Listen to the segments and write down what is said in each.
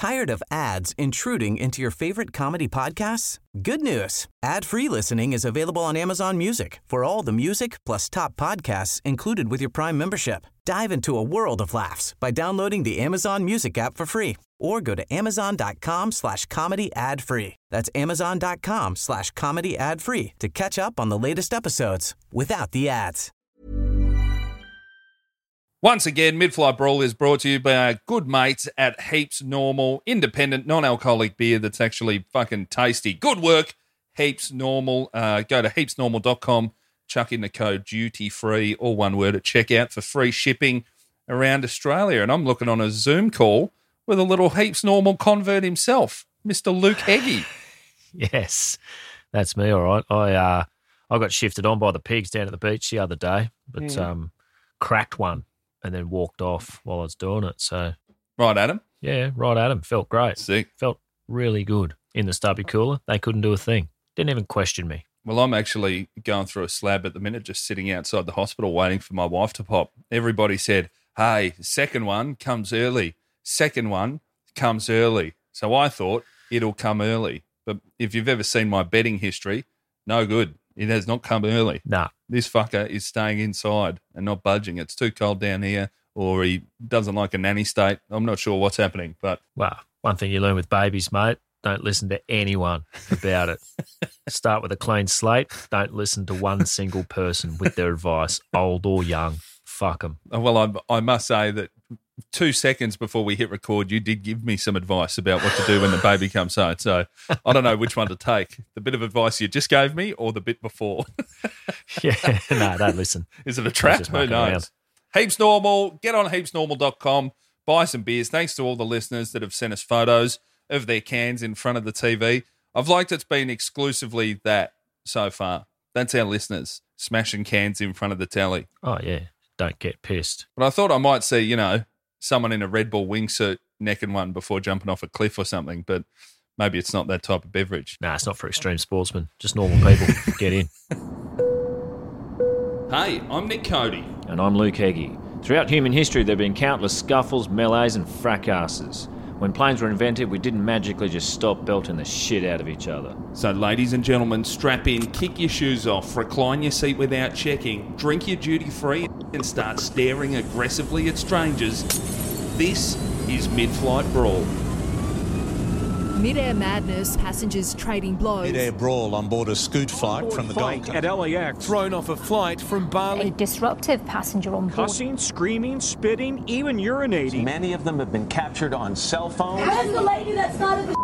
Tired of ads intruding into your favorite comedy podcasts? Good news. Ad-free listening is available on Amazon Music for all the music plus top podcasts included with your Prime membership. Dive into a world of laughs by downloading the Amazon Music app for free or go to amazon.com/comedy ad-free. That's amazon.com/comedy ad-free to catch up on the latest episodes without the ads. Once again, Mid-Flight Brawl is brought to you by our good mates at Heaps Normal, independent, non-alcoholic beer that's actually fucking tasty. Good work, Heaps Normal. Go to heapsnormal.com, chuck in the code DUTY-FREE, all one word, at checkout for free shipping around Australia. And I'm looking on a Zoom call with a little Heaps Normal convert himself, Mr. Luke Heggie. Yes, that's me, all right. I got shifted on by the pigs down at the beach the other day, but cracked one and then walked off while I was doing it. So, Right, Adam? yeah, right at him. Felt great. Sick. Felt really good in the stubby cooler. They couldn't do a thing. Didn't even question me. Well, I'm actually going through a slab at the minute, just sitting outside the hospital waiting for my wife to pop. Everybody said, hey, second one comes early. Second one comes early. So I thought it'll come early. But if you've ever seen my betting history, no good. It has not come early. Nah. This fucker is staying inside and not budging. It's too cold down here, or he doesn't like a nanny state. I'm not sure what's happening, but Well, one thing you learn with babies, mate, don't listen to anyone about it. Start with a clean slate. Don't listen to one single person with their advice, old or young. Fuck them. well, I must say that 2 seconds before we hit record, you did give me some advice about what to do when the baby comes home. So I don't know which one to take, the bit of advice you just gave me or the bit before. Yeah, no, don't listen. Is it a trap? just Who mucking knows? around. Heaps Normal. Get on heapsnormal.com. Buy some beers. Thanks to all the listeners that have sent us photos of their cans in front of the TV. I've liked it's been exclusively that so far. That's our listeners, smashing cans in front of the telly. Oh, yeah. Don't get pissed. But I thought I might see, someone in a Red Bull wingsuit necking one before jumping off a cliff or something, but maybe it's not that type of beverage. Nah, it's not for extreme sportsmen. Just normal people. Get in. Hey, I'm Nick Cody. And I'm Luke Heggie. Throughout human history, there have been countless scuffles, melees, and fracasses. When planes were invented, we didn't magically just stop belting the shit out of each other. So, ladies and gentlemen, strap in, kick your shoes off, recline your seat without checking, drink your duty-free, and start staring aggressively at strangers. This is Mid-Flight Brawl. Mid-air madness, passengers trading blows. Mid-air brawl on board a Scoot flight from the Gold Coast. At LAX. Thrown off a flight from A Bali. disruptive passenger on board. Cussing, screaming, spitting, even urinating. Many of them have been captured on cell phones. Where's the lady that started the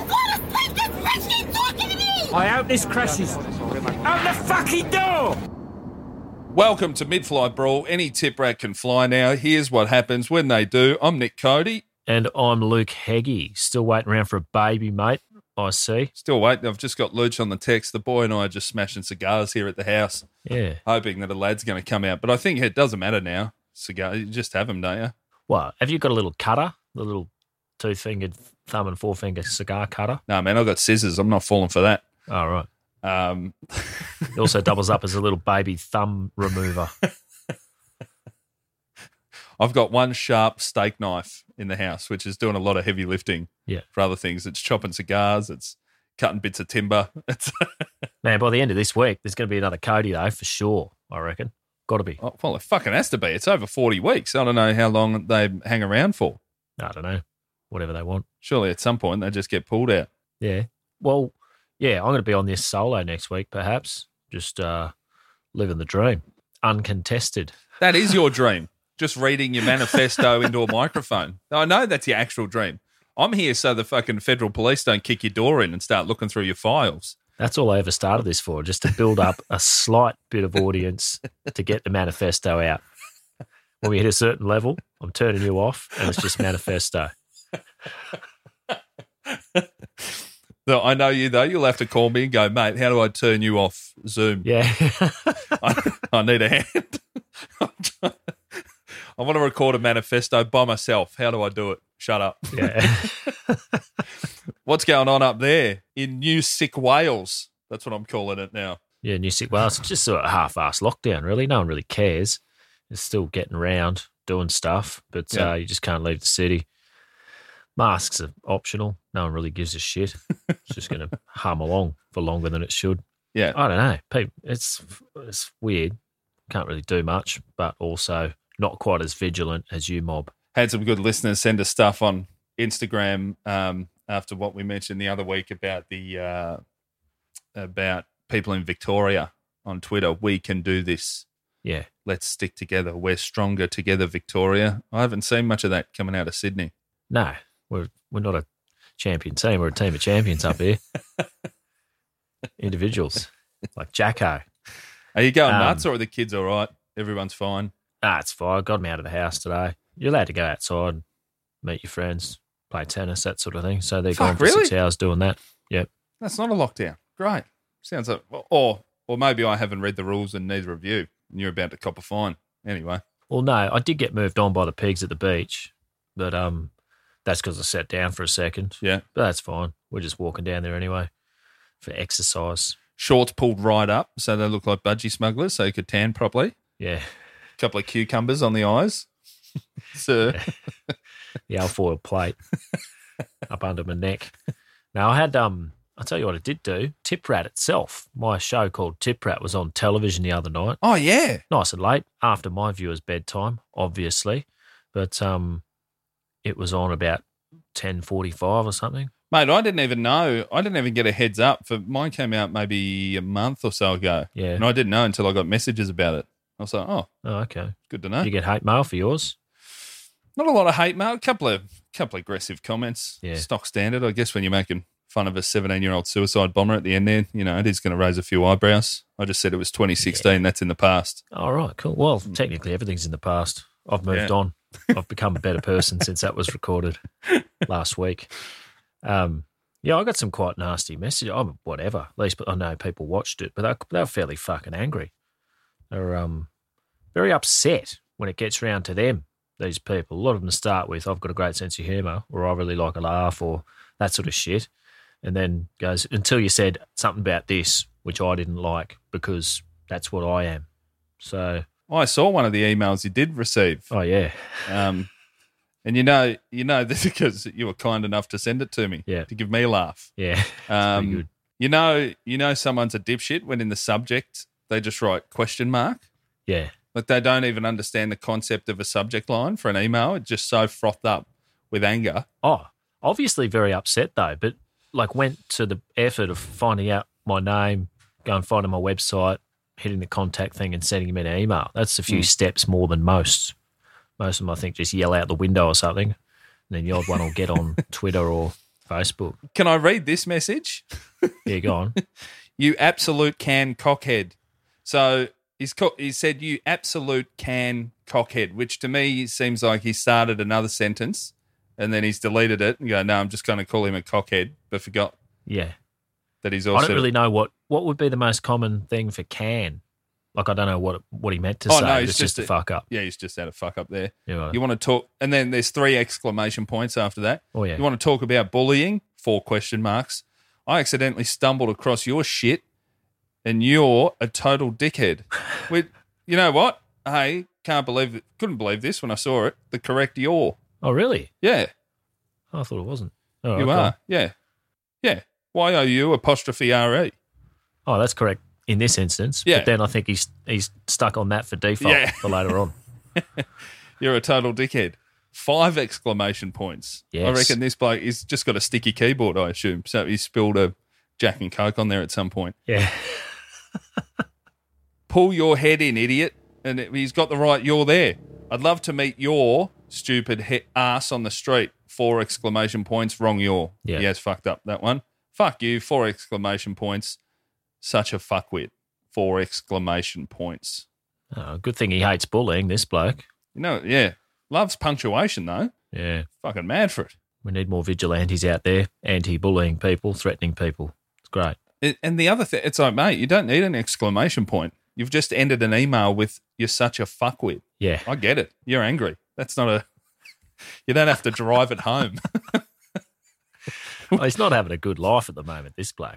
I hope this crashes. Out the fucking door! Welcome to Mid-Flight Brawl. Any tip rat can fly now. Here's what happens when they do. I'm Nick Cody. And I'm Luke Heggie. Still waiting around for a baby, mate, I see. Still waiting. I've just got Luch on the text. The boy and I are just smashing cigars here at the house, Yeah. hoping that a lad's going to come out. But I think it doesn't matter now. Cigar, you just have them, don't you? Well, have you got a little cutter? The little two-fingered thumb and forefinger cigar cutter? No, man, I've got scissors. I'm not falling for that. Oh, right. It also doubles up as a little baby thumb remover. I've got one sharp steak knife in the house, which is doing a lot of heavy lifting for other things. It's chopping cigars. It's cutting bits of timber. Man, by the end of this week, there's going to be another Cody, though, for sure, I reckon. Got to be. Oh, well, it fucking has to be. It's over 40 weeks. I don't know how long they hang around for. I don't know. Whatever they want. Surely at some point they just get pulled out. Yeah. Well, yeah, I'm going to be on this solo next week, perhaps. Just living the dream. Uncontested. That is your dream. Just reading your manifesto into a microphone. I know that's your actual dream. I'm here so the fucking federal police don't kick your door in and start looking through your files. That's all I ever started this for, just to build up a slight bit of audience to get the manifesto out. When we hit a certain level, I'm turning you off, and it's just manifesto. No, I know you, though. You'll have to call me and go, mate, how do I turn you off Zoom? Yeah. I need a hand. I want to record a manifesto by myself. How do I do it? Shut up. Yeah. What's going on up there in New Sick Wales? That's what I'm calling it now. Yeah, New South Wales. It's just sort of half-assed lockdown, really. No one really cares. It's still getting around, doing stuff, but you just can't leave the city. Masks are optional. No one really gives a shit. It's just going to hum along for longer than it should. Yeah. I don't know. People, it's weird. Can't really do much, but also not quite as vigilant as you, mob. Had some good listeners send us stuff on Instagram after what we mentioned the other week about the about people in Victoria on Twitter. We can do this. Yeah. Let's stick together. We're stronger together, Victoria. I haven't seen much of that coming out of Sydney. No, we're not a champion team. We're a team of champions up here. Individuals like Jacko. Are you going nuts or are the kids all right? Everyone's fine? It's fine. I got them out of the house today. You're allowed to go outside, meet your friends, play tennis, that sort of thing. So they're going for 6 hours doing that. Yep. That's not a lockdown. Great. Sounds like, or maybe I haven't read the rules and neither of you, and you're about to cop a fine. Anyway. Well, no, I did get moved on by the pigs at the beach, but that's because I sat down for a second. Yeah. But that's fine. We're just walking down there anyway for exercise. Shorts pulled right up so they look like budgie smugglers so you could tan properly. Yeah. A couple of cucumbers on the eyes. Sir. The alfoil plate up under my neck. Now, I had, I'll tell you what I did do. Tip Rat itself, my show called Tip Rat was on television the other night. Oh, yeah. Nice and late, after my viewers' bedtime, obviously. But it was on about 10:45 or something. Mate, I didn't even know. I didn't even get a heads up. Mine came out maybe a month or so ago. Yeah. And I didn't know until I got messages about it. I was like, oh, okay. Good to know. Did you get hate mail for yours? Not a lot of hate mail. A couple of aggressive comments. Yeah. Stock standard. I guess when you're making fun of a 17-year-old suicide bomber at the end there, you know, it is going to raise a few eyebrows. I just said it was 2016. Yeah. That's in the past. All right, cool. Well, technically everything's in the past. I've moved on. I've become a better person since that was recorded last week. Yeah, I got some quite nasty messages. Whatever. At least I know people watched it, but they were fairly fucking angry. They're very upset when it gets round to them, these people. A lot of them start with, I've got a great sense of humour, or I really like a laugh, or that sort of shit. And then goes, until you said something about this, which I didn't like, because that's what I am. So I saw one of the emails you did receive. Oh, yeah. And you know this because you were kind enough to send it to me. Yeah. To give me a laugh. Yeah. Pretty good. You know someone's a dipshit when in the subject they just write question mark. Yeah. Like they don't even understand the concept of a subject line for an email. It's just so frothed up with anger. Oh, obviously very upset though, but like went to the effort of finding out my name, going finding my website, hitting the contact thing and sending him an email. That's a few steps more than most. Most of them, I think, just yell out the window or something, and then the odd one will get on Twitter or Facebook. Can I read this message? Yeah, go on. You absolute can cockhead. So he said, you absolute can cockhead, which to me seems like he started another sentence and then he's deleted it and go, no, I'm just going to call him a cockhead, but forgot that he's also... I don't really know what would be the most common thing for can. Like, I don't know what he meant to say. No, it's just a fuck up. Yeah, he's just had a fuck up there. Yeah, right. You want to talk, and then there's 3 exclamation points after that. Oh, yeah. You want to talk about bullying? 4 question marks. I accidentally stumbled across your shit, and you're a total dickhead. You know what? Hey, couldn't believe this when I saw it. The correct you're. Oh, really? Yeah. Oh, I thought it wasn't. Oh, you are. Yeah. Yeah. YOU''RE. Oh, that's correct. In this instance, yeah. But then I think he's stuck on that for default for later on. You're a total dickhead. 5 exclamation points. Yes. I reckon this bloke, he's just got a sticky keyboard, I assume. So he spilled a Jack and Coke on there at some point. Yeah. Pull your head in, idiot. And he's got the right you're there. I'd love to meet your stupid ass on the street. 4 exclamation points. Wrong you're. Yeah. He has fucked up that one. Fuck you. 4 exclamation points. Such a fuckwit. 4 exclamation points. Oh, good thing he hates bullying, this bloke. Yeah. Loves punctuation, though. Yeah. Fucking mad for it. We need more vigilantes out there, anti-bullying people, threatening people. It's great. And the other thing, it's like, mate, you don't need an exclamation point. You've just ended an email with, you're such a fuckwit. Yeah. I get it. You're angry. That's not a... You don't have to drive it home. Well, he's not having a good life at the moment, this bloke.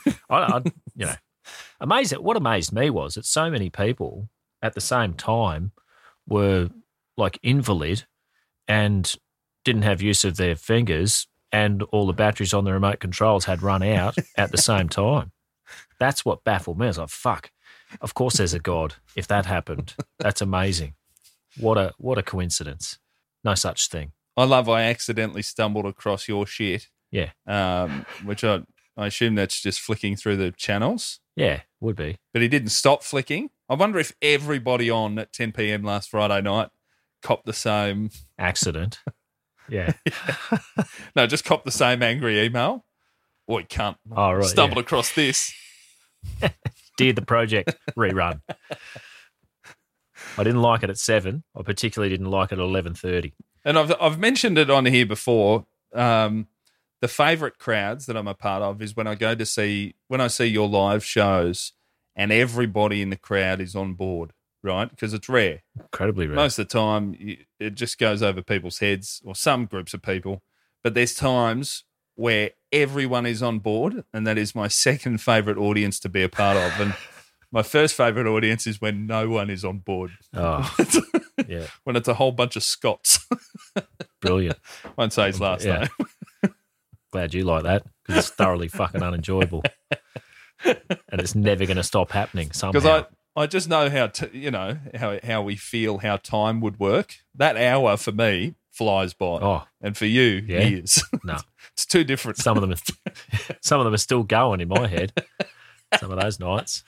What amazed me was that so many people at the same time were like invalid and didn't have use of their fingers and all the batteries on the remote controls had run out at the same time. That's what baffled me. I was like, fuck, of course there's a God if that happened. That's amazing. What a coincidence. No such thing. I love I accidentally stumbled across your shit. Yeah. Which I assume that's just flicking through the channels. Yeah, would be. But he didn't stop flicking. I wonder if everybody on at 10 p.m. last Friday night copped the same... Accident. Yeah. No, just copped the same angry email. Boy, cunt. Oh, right. Stumbled across this. Dear the project, rerun. I didn't like it at 7. I particularly didn't like it at 11:30. And I've mentioned it on here before. The favourite crowds that I'm a part of is when I see your live shows and everybody in the crowd is on board, right? Because it's rare. Incredibly rare. Most of the time, it just goes over people's heads or some groups of people. But there's times where everyone is on board, and that is my second favourite audience to be a part of. And my first favourite audience is when no one is on board. Oh, yeah. When it's a whole bunch of Scots. Brilliant. Won't say his last name. Glad you like that because it's thoroughly fucking unenjoyable. And it's never going to stop happening somehow. Because I just know how we feel, how time would work. That hour for me flies by. Oh. And for you, years. No. It's too different. Some of them are still going in my head. Some of those nights.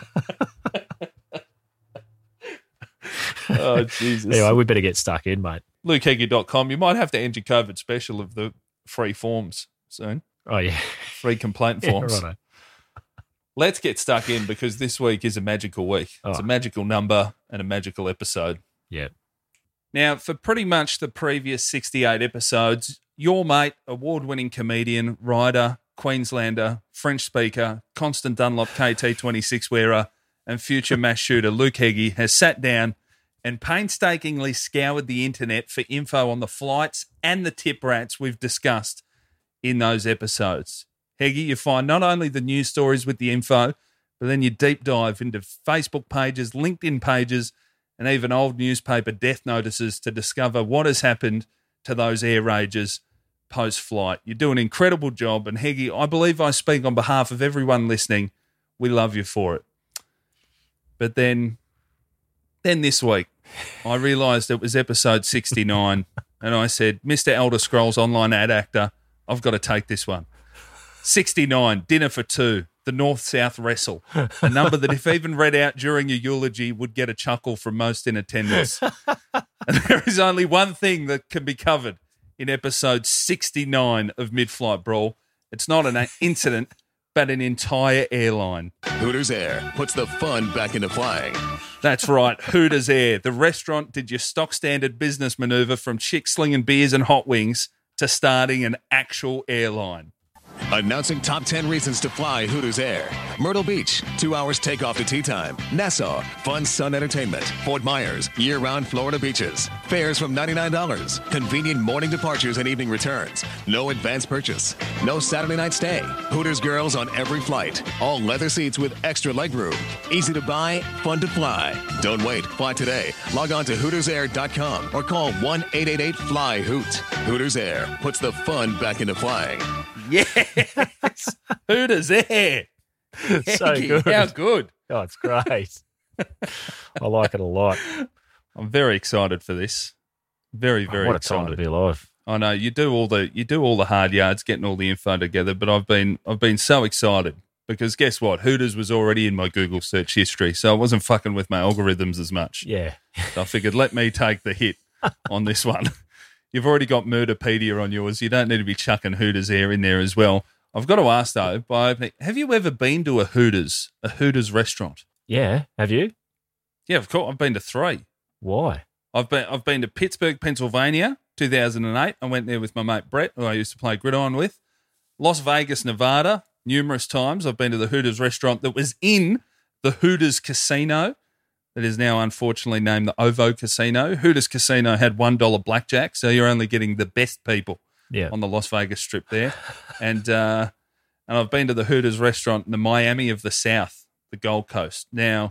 Oh, Jesus. Anyway, we better get stuck in, mate. LukeHeggie.com. You might have to end your COVID special of the free forms soon. Oh, yeah. Free complaint forms. Yeah, righto. Let's get stuck in because this week is a magical week. It's a magical number and a magical episode. Yeah. Now, for pretty much the previous 68 episodes, your mate, award-winning comedian, writer, Queenslander, French speaker, constant Dunlop KT26 wearer, and future mass shooter Luke Heggie has sat down and painstakingly scoured the internet for info on the flights and the tip rats we've discussed in those episodes. Heggie, you find not only the news stories with the info, but then you deep dive into Facebook pages, LinkedIn pages, and even old newspaper death notices to discover what has happened to those air rages post-flight. You do an incredible job, and Heggie, I believe I speak on behalf of everyone listening. We love you for it. But then this week, I realised it was episode 69, and I said, Mr. Elder Scrolls Online ad actor, I've got to take this one. 69, dinner for two, the North-South wrestle, a number that if even read out during your eulogy would get a chuckle from most in attendance. And there is only one thing that can be covered in episode 69 of Mid-Flight Brawl. It's not an incident, but an entire airline. Hooters Air puts the fun back into flying. That's right, Hooters Air. The restaurant did your stock standard business maneuver from chicks slinging beers and hot wings to starting an actual airline. Announcing top 10 reasons to fly Hooters Air. Myrtle Beach, 2 hours takeoff to tea time. Nassau, fun sun entertainment. Fort Myers, year-round Florida beaches. Fares from $99. Convenient morning departures and evening returns. No advance purchase. No Saturday night stay. Hooters girls on every flight. All leather seats with extra legroom. Easy to buy, fun to fly. Don't wait. Fly today. Log on to HootersAir.com or call 1-888-FLY-HOOT. Hooters Air puts the fun back into flying. Yes, Hooters Air. So good. How good. Oh, it's great. I like it a lot. I'm very excited for this. Very, very what a excited. time to be alive. I know you do all the hard yards, getting all the info together. But I've been so excited because guess what? Hooters was already in my Google search history, so I wasn't fucking with my algorithms as much. Yeah. So I figured let me take the hit on this one. You've already got Murderpedia on yours. You don't need to be chucking Hooters Air in there as well. I've got to ask though, have you ever been to a Hooters restaurant? Yeah. Have you? Yeah, of course. I've been to 3. Why? I've been to Pittsburgh, Pennsylvania, 2008. I went there with my mate Brett, who I used to play gridiron with. Las Vegas, Nevada, numerous times. I've been to the Hooters restaurant that was in the Hooters Casino. That is now unfortunately named the OVO Casino. Hooters Casino had $1 blackjack, so you're only getting the best people on the Las Vegas Strip there. And I've been to the Hooters restaurant in the Miami of the South, the Gold Coast. Now,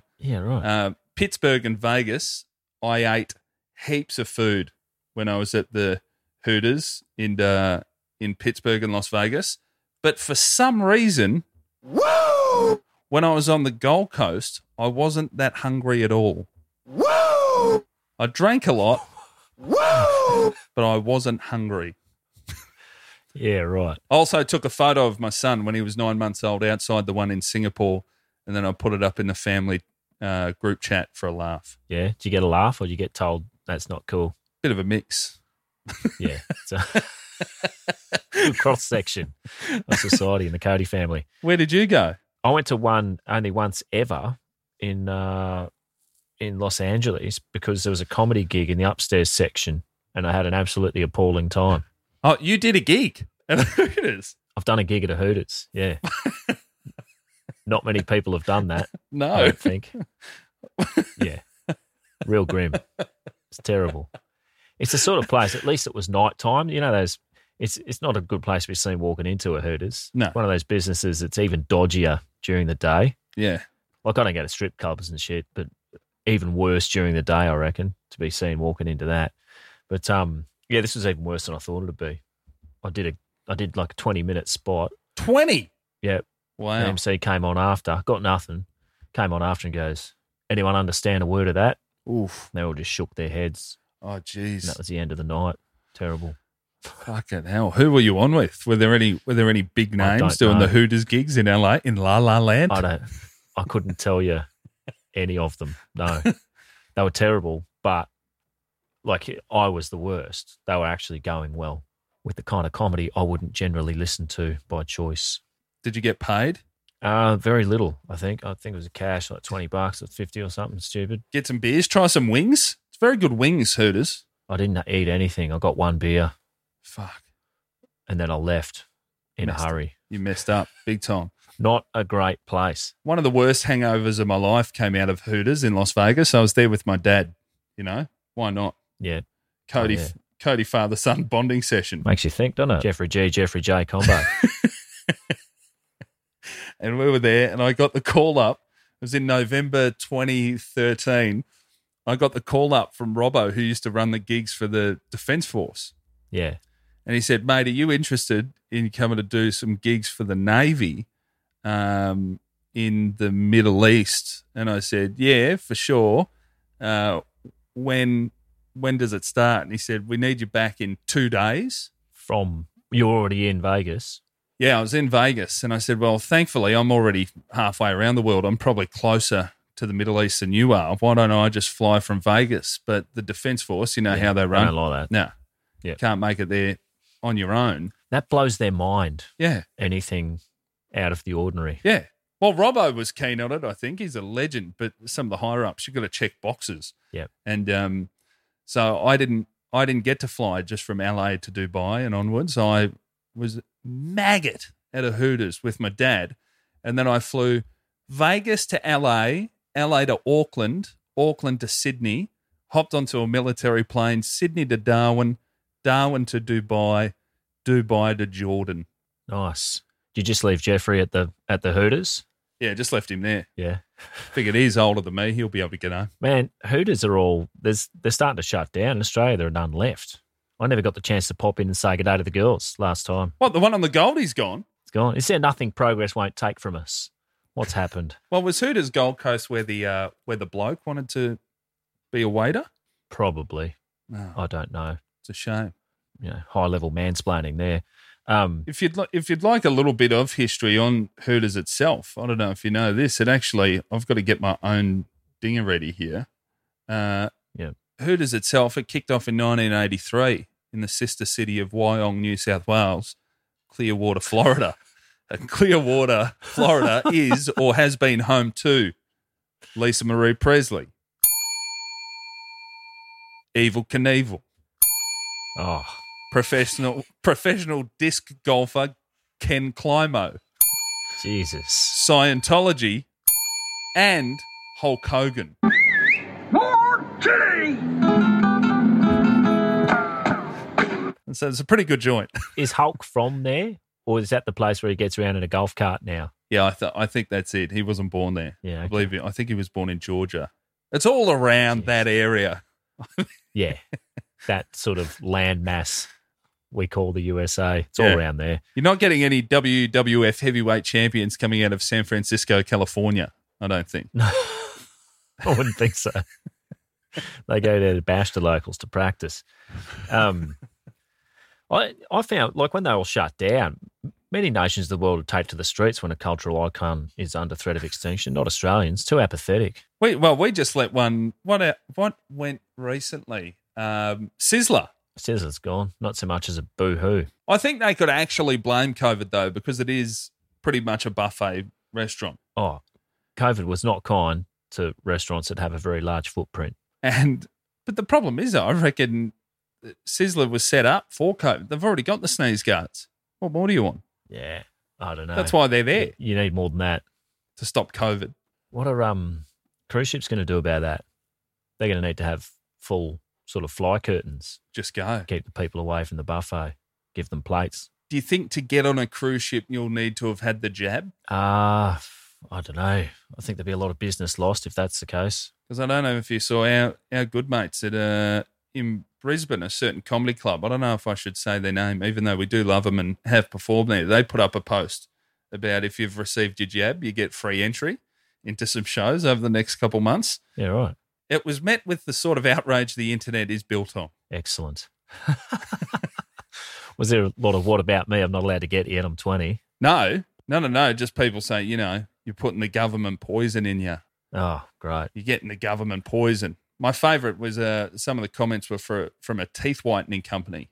Pittsburgh and Vegas, I ate heaps of food when I was at the Hooters in Pittsburgh and Las Vegas. But for some reason, when I was on the Gold Coast, I wasn't that hungry at all. I drank a lot, but I wasn't hungry. Yeah, right. I also took a photo of my son when he was 9 months old outside the one in Singapore, and then I put it up in the family group chat for a laugh. Yeah. Do you get a laugh or do you get told that's not cool? Bit of a mix. Yeah. It's a good cross-section of society in the Cody family. Where did you go? I went to one only once ever in Los Angeles because there was a comedy gig in the upstairs section and I had an absolutely appalling time. Oh, you did a gig at Hooters? I've done a gig at a Hooters, yeah. Not many people have done that. No. I don't think. Yeah. Real grim. It's terrible. It's the sort of place, at least it was nighttime. You know, it's not a good place to be seen walking into a Hooters. No. It's one of those businesses that's even dodgier during the day. Yeah. Like I don't go to strip clubs and shit, but even worse during the day, I reckon, to be seen walking into that. But yeah, this was even worse than I thought it'd be. I did like a 20-minute spot. 20? Yeah. Wow. The MC came on after, got nothing, came on after and goes, anyone understand a word of that? Oof. They all just shook their heads. Oh, jeez. And that was the end of the night. Terrible. Fucking hell. Who were you on with? Were there any big names doing the Hooters gigs in LA, in La La Land? I couldn't tell you any of them. No. They were terrible, but like I was the worst. They were actually going well with the kind of comedy I wouldn't generally listen to by choice. Did you get paid? Very little, I think. I think it was a cash, like $20 or $50 or something stupid. Get some beers, try some wings. It's very good wings, Hooters. I didn't eat anything. I got one beer. Fuck. And then I left in a hurry. You messed up big time. Not a great place. One of the worst hangovers of my life came out of Hooters in Las Vegas. I was there with my dad, you know. Why not? Yeah. Cody father-son bonding session. Makes you think, doesn't it? Jeffrey J combo. And we were there, and I got the call up. It was in November 2013. I got the call up from Robbo, who used to run the gigs for the Defence Force. Yeah. And he said, mate, are you interested in coming to do some gigs for the Navy in the Middle East? And I said, yeah, for sure. When does it start? And he said, we need you back in 2 days. You're already in Vegas. Yeah, I was in Vegas, and I said, well, thankfully, I'm already halfway around the world. I'm probably closer to the Middle East than you are. Why don't I just fly from Vegas? But the Defence Force, you know how they run. I don't like that. No. Yeah. Can't make it there on your own. That blows their mind. Yeah. Anything out of the ordinary. Yeah. Well, Robbo was keen on it, I think. He's a legend, but some of the higher-ups, you've got to check boxes. Yeah. And so I didn't get to fly just from LA to Dubai and onwards. I was maggot at a Hooters with my dad, and then I flew Vegas to LA, LA to Auckland, Auckland to Sydney, hopped onto a military plane, Sydney to Darwin, Darwin to Dubai, Dubai to Jordan. Nice. Did you just leave Jeffrey at the Hooters? Yeah, just left him there. Yeah. Figured he's older than me. He'll be able to get home. Man, Hooters are all, they're starting to shut down. In Australia, there are none left. I never got the chance to pop in and say good day to the girls last time. What, the one on the Goldie's gone? It's gone. Is there nothing progress won't take from us? What's happened? Well, was Hooters Gold Coast where the bloke wanted to be a waiter? Probably. No. I don't know. It's a shame. You know, high-level mansplaining there. If you'd like a little bit of history on Hooters itself, I don't know if you know this. I've got to get my own dinger ready here. Yeah. Hooters itself, it kicked off in 1983 in the sister city of Wyong, New South Wales, Clearwater, Florida. And Clearwater, Florida is or has been home to Lisa Marie Presley, Evel Knievel, professional disc golfer Ken Climo, Jesus, Scientology, and Hulk Hogan. And so it's a pretty good joint. Is Hulk from there, or is that the place where he gets around in a golf cart now? Yeah, I think that's it. He wasn't born there. Yeah, okay. I think he was born in Georgia. It's all around that area. Yeah, that sort of landmass we call the USA. It's all around there. You're not getting any WWF heavyweight champions coming out of San Francisco, California, I don't think. No, I wouldn't think so. They go there to bash the locals to practice. I found, like, when they all shut down, many nations of the world would take to the streets when a cultural icon is under threat of extinction. Not Australians, too apathetic. We just let one. What went recently? Sizzler. Sizzler's gone. Not so much as a boo-hoo. I think they could actually blame COVID, though, because it is pretty much a buffet restaurant. Oh, COVID was not kind to restaurants that have a very large footprint. But the problem is, I reckon Sizzler was set up for COVID. They've already got the sneeze guards. What more do you want? Yeah, I don't know. That's why they're there. You need more than that. To stop COVID. What are cruise ships going to do about that? They're going to need to have full sort of fly curtains. Just go. Keep the people away from the buffet. Give them plates. Do you think to get on a cruise ship you'll need to have had the jab? I don't know. I think there'd be a lot of business lost if that's the case. Because I don't know if you saw our good mates at in Brisbane, a certain comedy club. I don't know if I should say their name, even though we do love them and have performed there. They put up a post about if you've received your jab, you get free entry into some shows over the next couple months. Yeah, right. It was met with the sort of outrage the internet is built on. Excellent. Was there a lot of what about me? I'm not allowed to get yet. I'm 20. No. Just people say, you're putting the government poison in you. Oh, great. You're getting the government poison. My favourite was some of the comments were from a teeth whitening company.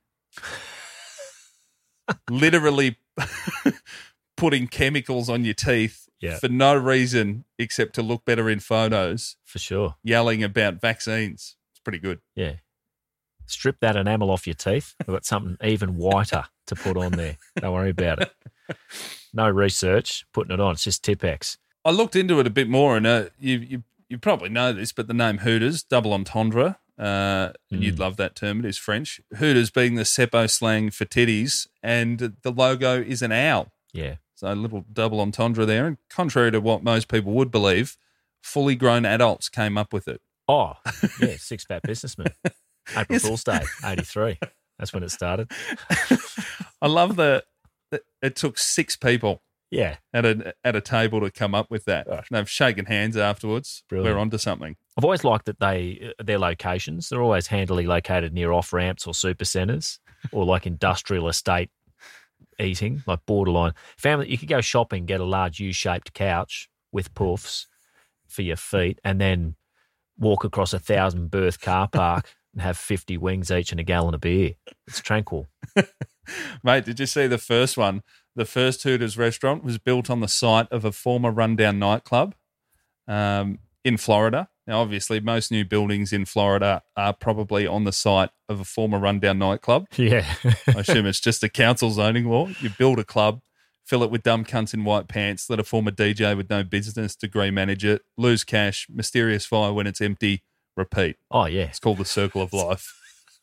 Literally putting chemicals on your teeth for no reason except to look better in photos. For sure. Yelling about vaccines. It's pretty good. Yeah. Strip that enamel off your teeth. We've got something even whiter to put on there. Don't worry about it. No research, putting it on. It's just Tipex. I looked into it a bit more, and you probably know this, but the name Hooters, double entendre, and you'd love that term. It is French. Hooters being the Seppo slang for titties, and the logo is an owl. Yeah. So a little double entendre there. And contrary to what most people would believe, fully grown adults came up with it. Oh, yeah, Six Fat Businessmen. April Fool's Day, 83. That's when it started. I love that it took 6 people at a table to come up with that. And they've shaken hands afterwards. Brilliant. We're onto something. I've always liked that their locations, they're always handily located near off-ramps or super centres or like industrial estate eating, like borderline. Family, you could go shopping, get a large U-shaped couch with puffs for your feet and then walk across a 1,000-berth car park and have 50 wings each and a gallon of beer. It's tranquil. Mate, did you see the first one? The first Hooters restaurant was built on the site of a former rundown nightclub in Florida. Now, obviously, most new buildings in Florida are probably on the site of a former rundown nightclub. Yeah. I assume it's just a council zoning law. You build a club, fill it with dumb cunts in white pants, let a former DJ with no business degree manage it, lose cash, mysterious fire when it's empty, repeat. Oh, yeah. It's called the circle of life.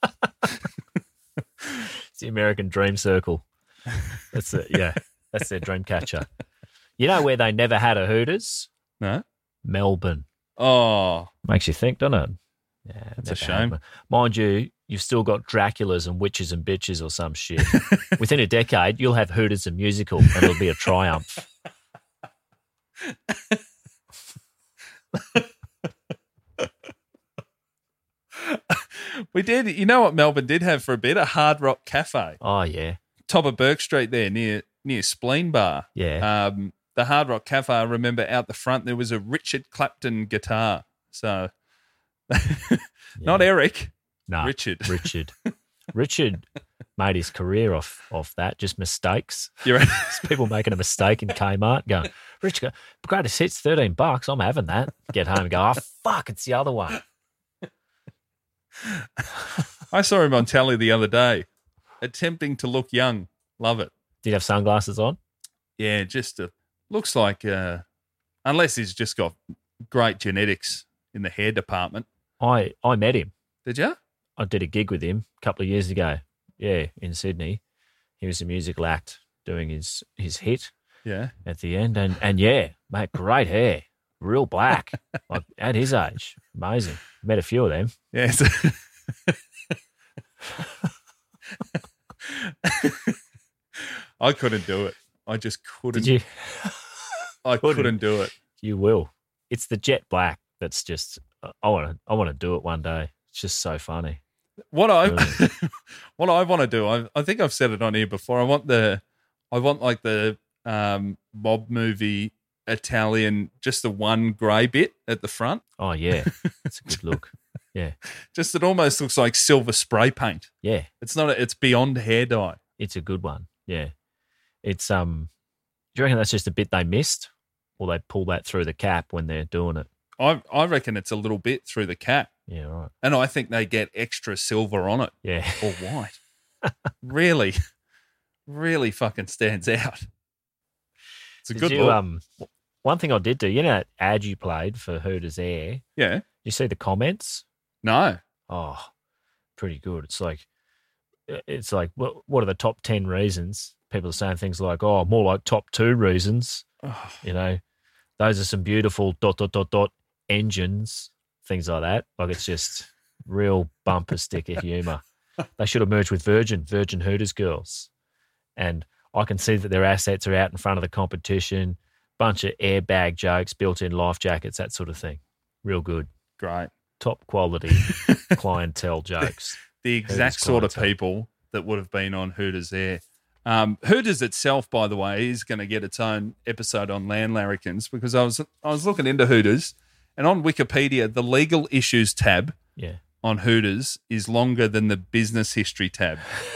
It's the American dream circle. That's it. Yeah, that's their dream catcher. You know where they never had a Hooters? No? Melbourne. Oh. Makes you think, doesn't it? Yeah, that's a shame. Mind you, you've still got Draculas and Witches and Bitches or some shit. Within a decade, you'll have Hooters and musical and it'll be a triumph. We did. You know what Melbourne did have for a bit? A Hard Rock Cafe. Oh, yeah. Top of Burke Street there near Spleen Bar. Yeah. The Hard Rock Cafe, I remember out the front there was a Richard Clapton guitar. So, not Eric. No, Richard. Richard made his career off that, just mistakes. You're right. Just people making a mistake in Kmart going, Richard, greatest hits, $13. I'm having that. Get home and go, oh, fuck, it's the other one. I saw him on telly the other day, attempting to look young. Love it. Did you have sunglasses on? Yeah, just looks like, unless he's just got great genetics in the hair department. I met him. Did you? I did a gig with him a couple of years ago. Yeah, in Sydney. He was a musical act doing his hit. Yeah. At the end. And yeah, mate, great hair. Real black. Like at his age. Amazing. Met a few of them. Yes. I couldn't do it. I just couldn't. Did you? I couldn't do it. You will. It's the jet black that's just. I want to do it one day. It's just so funny. What I want to do. I think I've said it on here before. I want like the mob movie Italian, just the one grey bit at the front. Oh yeah, it's a good look. Yeah, just it almost looks like silver spray paint. Yeah, it's not. It's beyond hair dye. It's a good one. Yeah, it's Do you reckon that's just a bit they missed, or they pull that through the cap when they're doing it? I reckon it's a little bit through the cap. Yeah, right. And I think they get extra silver on it. Yeah, or white. Really, really fucking stands out. It's a good look. One thing I did do, you know that ad you played for Hooters Air? Yeah. You see the comments? No. Oh, pretty good. It's like, what are the top 10 reasons? People are saying things like, oh, more like top 2 reasons. Oh. You know, those are some beautiful ... engines, things like that. Like, it's just real bumper sticker humour. They should have merged with Virgin Hooters girls. And I can see that their assets are out in front of the competition. Bunch of airbag jokes, built-in life jackets, that sort of thing. Real good. Great. Top quality clientele jokes. The exact sort of people that would have been on Hooters Air. Hooters itself, by the way, is going to get its own episode on land larrikins, because I was looking into Hooters, and on Wikipedia, the legal issues tab on Hooters is longer than the business history tab.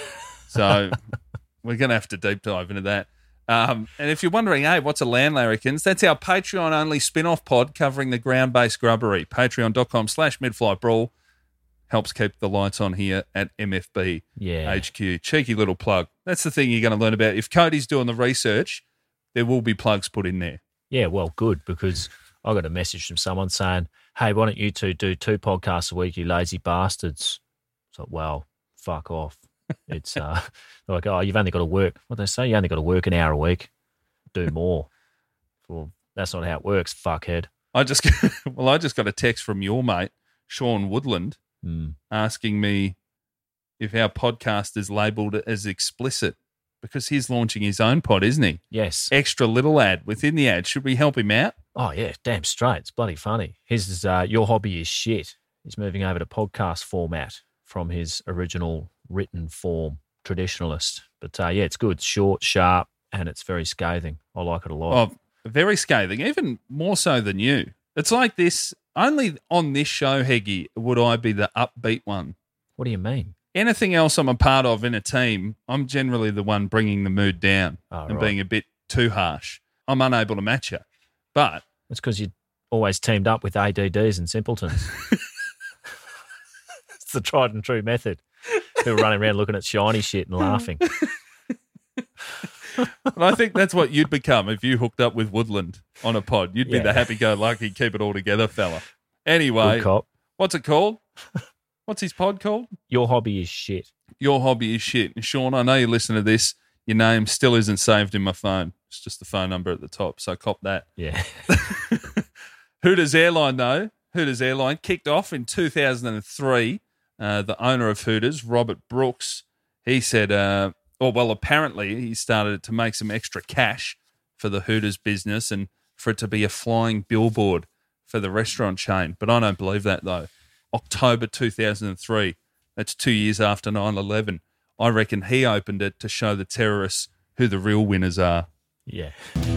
So we're going to have to deep dive into that. And if you're wondering, hey, what's a land larrikins? That's our Patreon-only spin-off pod covering the ground-based grubbery. Patreon.com/midflightbrawl helps keep the lights on here at MFB HQ. Cheeky little plug. That's the thing you're going to learn about. If Cody's doing the research, there will be plugs put in there. Yeah, well, good, because I got a message from someone saying, hey, why don't you two do 2 podcasts a week, you lazy bastards? It's like, well, fuck off. It's like, oh, you've only got to work. What they say? You only got to work an hour a week. Do more. Well, that's not how it works, fuckhead. I just got a text from your mate, Sean Woodland, asking me if our podcast is labelled as explicit, because he's launching his own pod, isn't he? Yes. Extra little ad within the ad. Should we help him out? Oh, yeah, damn straight. It's bloody funny. His is Your Hobby is Shit. He's moving over to podcast format from his original written form, traditionalist. But, yeah, it's good. It's short, sharp, and it's very scathing. I like it a lot. Oh, very scathing, even more so than you. It's like this, only on this show, Heggie, would I be the upbeat one. What do you mean? Anything else I'm a part of in a team, I'm generally the one bringing the mood down and being a bit too harsh. I'm unable to match you. But it's because you always teamed up with ADDs and simpletons. It's the tried and true method. People running around looking at shiny shit and laughing. And I think that's what you'd become if you hooked up with Woodland on a pod. You'd be the happy-go-lucky, keep it all together fella. Anyway, what's it called? What's his pod called? Your Hobby is Shit. Your Hobby is Shit. And Sean, I know you listen to this. Your name still isn't saved in my phone. It's just the phone number at the top, so cop that. Yeah. Hooters Airline, though. Hooters Airline kicked off in 2003. The owner of Hooters, Robert Brooks, he said, apparently he started to make some extra cash for the Hooters business and for it to be a flying billboard for the restaurant chain. But I don't believe that, though. October 2003, that's 2 years after 9/11. I reckon he opened it to show the terrorists who the real winners are. Yeah.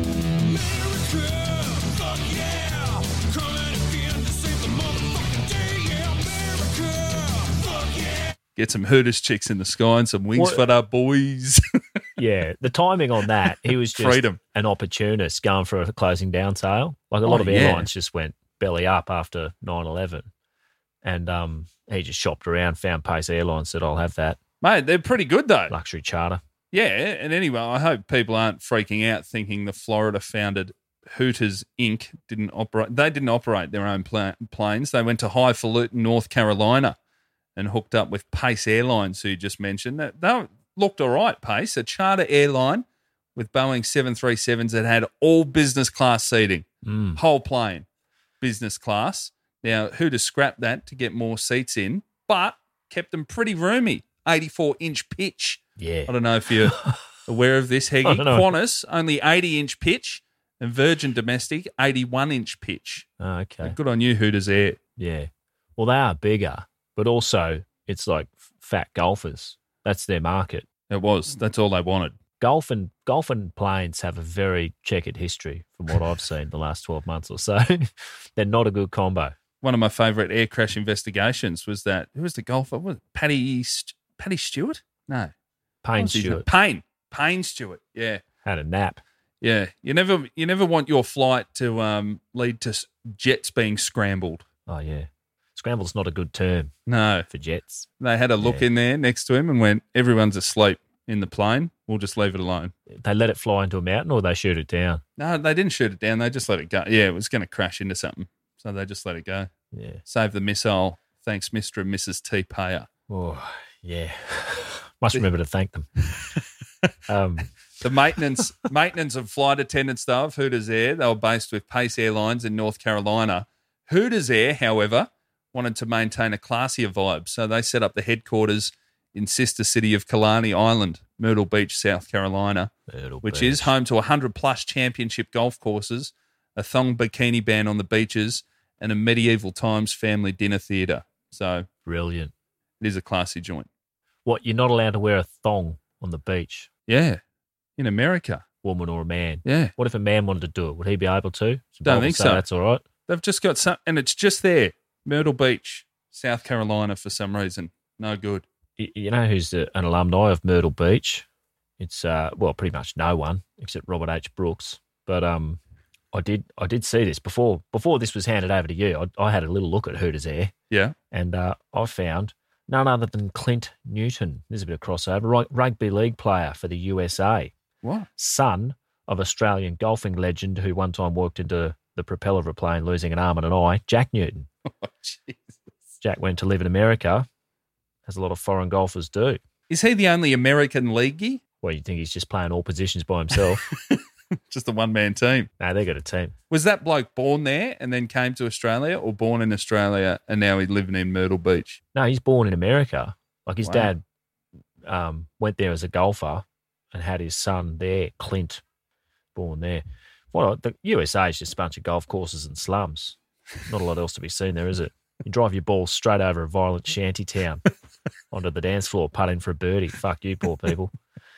Get some Hooters chicks in the sky and some wings for our boys. Yeah, the timing on that, he was just an opportunist going for a closing down sale. Like a lot of airlines just went belly up after 9/11. And he just shopped around, found Pace Airlines, said, I'll have that. Mate, they're pretty good, though. Luxury charter. Yeah, and anyway, I hope people aren't freaking out thinking the Florida-founded Hooters Inc. didn't operate. They didn't operate their own planes. They went to highfalutin North Carolina and hooked up with Pace Airlines, who you just mentioned. They looked all right, Pace, a charter airline with Boeing 737s that had all business class seating, whole plane, business class. Now, Hooters scrapped that to get more seats in, but kept them pretty roomy, 84-inch pitch Yeah. I don't know if you're aware of this, I Heggy. don't know. Qantas, only 80-inch pitch, and Virgin Domestic, 81-inch pitch. Oh, okay. Good on you, Hooters Air. Yeah. Well, they are bigger, but also it's like fat golfers. That's their market. It was. That's all they wanted. Golf and planes have a very checkered history from what I've seen the last 12 months or so. They're not a good combo. One of my favourite air crash investigations was that, who was the golfer? Was it Paddy Stewart? No. Payne What was his name? Stewart Payne Stewart, yeah. had a nap. Yeah. You never want your flight to lead to jets being scrambled. Oh, yeah. Scramble's not a good term No. for jets. They had a look in there next to him and went, everyone's asleep in the plane. We'll just leave it alone. They let it fly into a mountain or they shoot it down? No, they didn't shoot it down. They just let it go. Yeah, it was going to crash into something. So they just let it go. Yeah. Save the missile. Thanks, Mr. and Mrs. T. Payer. Oh, yeah. Must remember to thank them. The maintenance of flight attendant staff, Hooters Air, they were based with Pace Airlines in North Carolina. Hooters Air, however, wanted to maintain a classier vibe, so they set up the headquarters in sister city of Killarney Island, Myrtle Beach, South Carolina, which is home to 100-plus championship golf courses, a thong bikini ban on the beaches, and a medieval times family dinner theatre. So Brilliant. it is a classy joint. What, you're not allowed to wear a thong on the beach, Yeah, in America. woman or a man? Yeah. What if a man wanted to do it? Would he be able to? Don't Bible think say so. That's all right. They've just got some, and it's just there, Myrtle Beach, South Carolina, for some reason. No good. You know who's an alumni of Myrtle Beach? It's pretty much no one except Robert H. Brooks. But I did see this before this was handed over to you. I had a little look at Hooters Air, Yeah. and I found none other than Clint Newton. There's a bit of crossover. Rugby league player for the USA, What? son of Australian golfing legend who one time walked into the propeller of a plane losing an arm and an eye, Jack Newton. Oh, Jesus. Jack went to live in America, as a lot of foreign golfers do. Is he the only American leaguey? Well, you think he's just playing all positions by himself? Just a one-man team. No, they got a team. Was that bloke born there and then came to Australia, or born in Australia and now he's living in Myrtle Beach? No, he's born in America. Like his Wow. dad went there as a golfer and had his son there, Clint, born there. Well, the USA is just a bunch of golf courses and slums. Not a lot else to be seen there, is it? You drive your ball straight over a violent shanty town onto the dance floor, putting for a birdie. Fuck you, poor people.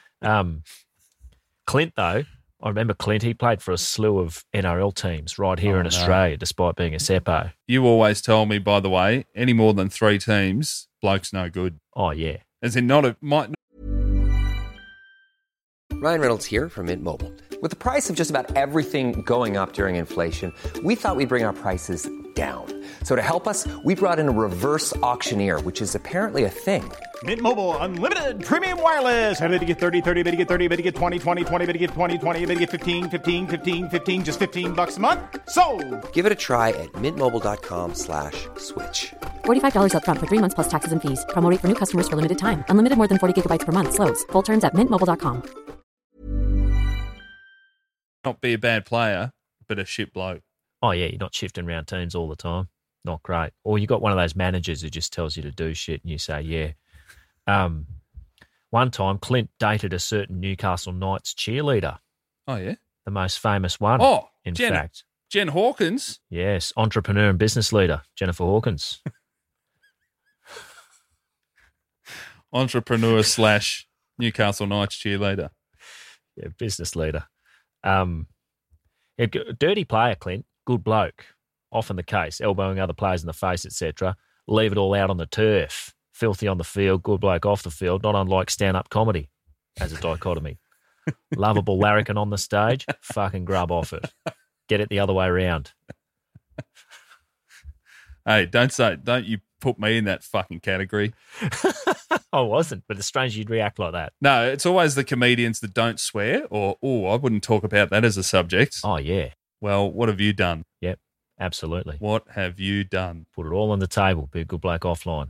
Clint, though, I remember Clint, he played for a slew of NRL teams right here in Australia, despite being a Seppo. You always told me, by the way, any more than 3 teams, bloke's no good. Oh, yeah. As in, might. Ryan Reynolds here from Mint Mobile. With the price of just about everything going up during inflation, we thought we'd bring our prices down. So to help us, we brought in a reverse auctioneer, which is apparently a thing. Mint Mobile Unlimited Premium Wireless. How to get 30, 30, bit to get 30, bit to get 20, 20, 20, bit to get 20, 20, bit to get 15, 15, 15, 15, just $15 a month? Sold! Give it a try at mintmobile.com/switch. $45 up front for 3 months plus taxes and fees. Promo rate for new customers for limited time. Unlimited more than 40 gigabytes per month. Slows full terms at mintmobile.com. Not be a bad player, but a shit bloke. Oh, yeah, you're not shifting around teams all the time. Not great. Or you got one of those managers who just tells you to do shit and you say, yeah. One time, Clint dated a certain Newcastle Knights cheerleader, Oh, yeah? the most famous one, Oh, in Jen. fact. Jen Hawkins. Yes, entrepreneur and business leader, Jennifer Hawkins. Entrepreneur / Newcastle Knights cheerleader. Yeah, business leader. Dirty player, Clint. Good bloke. Often the case, elbowing other players in the face, etc. Leave it all out on the turf. Filthy on the field, good bloke off the field, not unlike stand-up comedy as a dichotomy. Lovable larrikin on the stage, fucking grub off it. Get it the other way around. Hey, don't you put me in that fucking category. I wasn't, but it's strange you'd react like that. No, it's always the comedians that don't swear or, I wouldn't talk about that as a subject. Oh, yeah. Well, what have you done? Yep, absolutely. What have you done? Put it all on the table. Be a good bloke offline.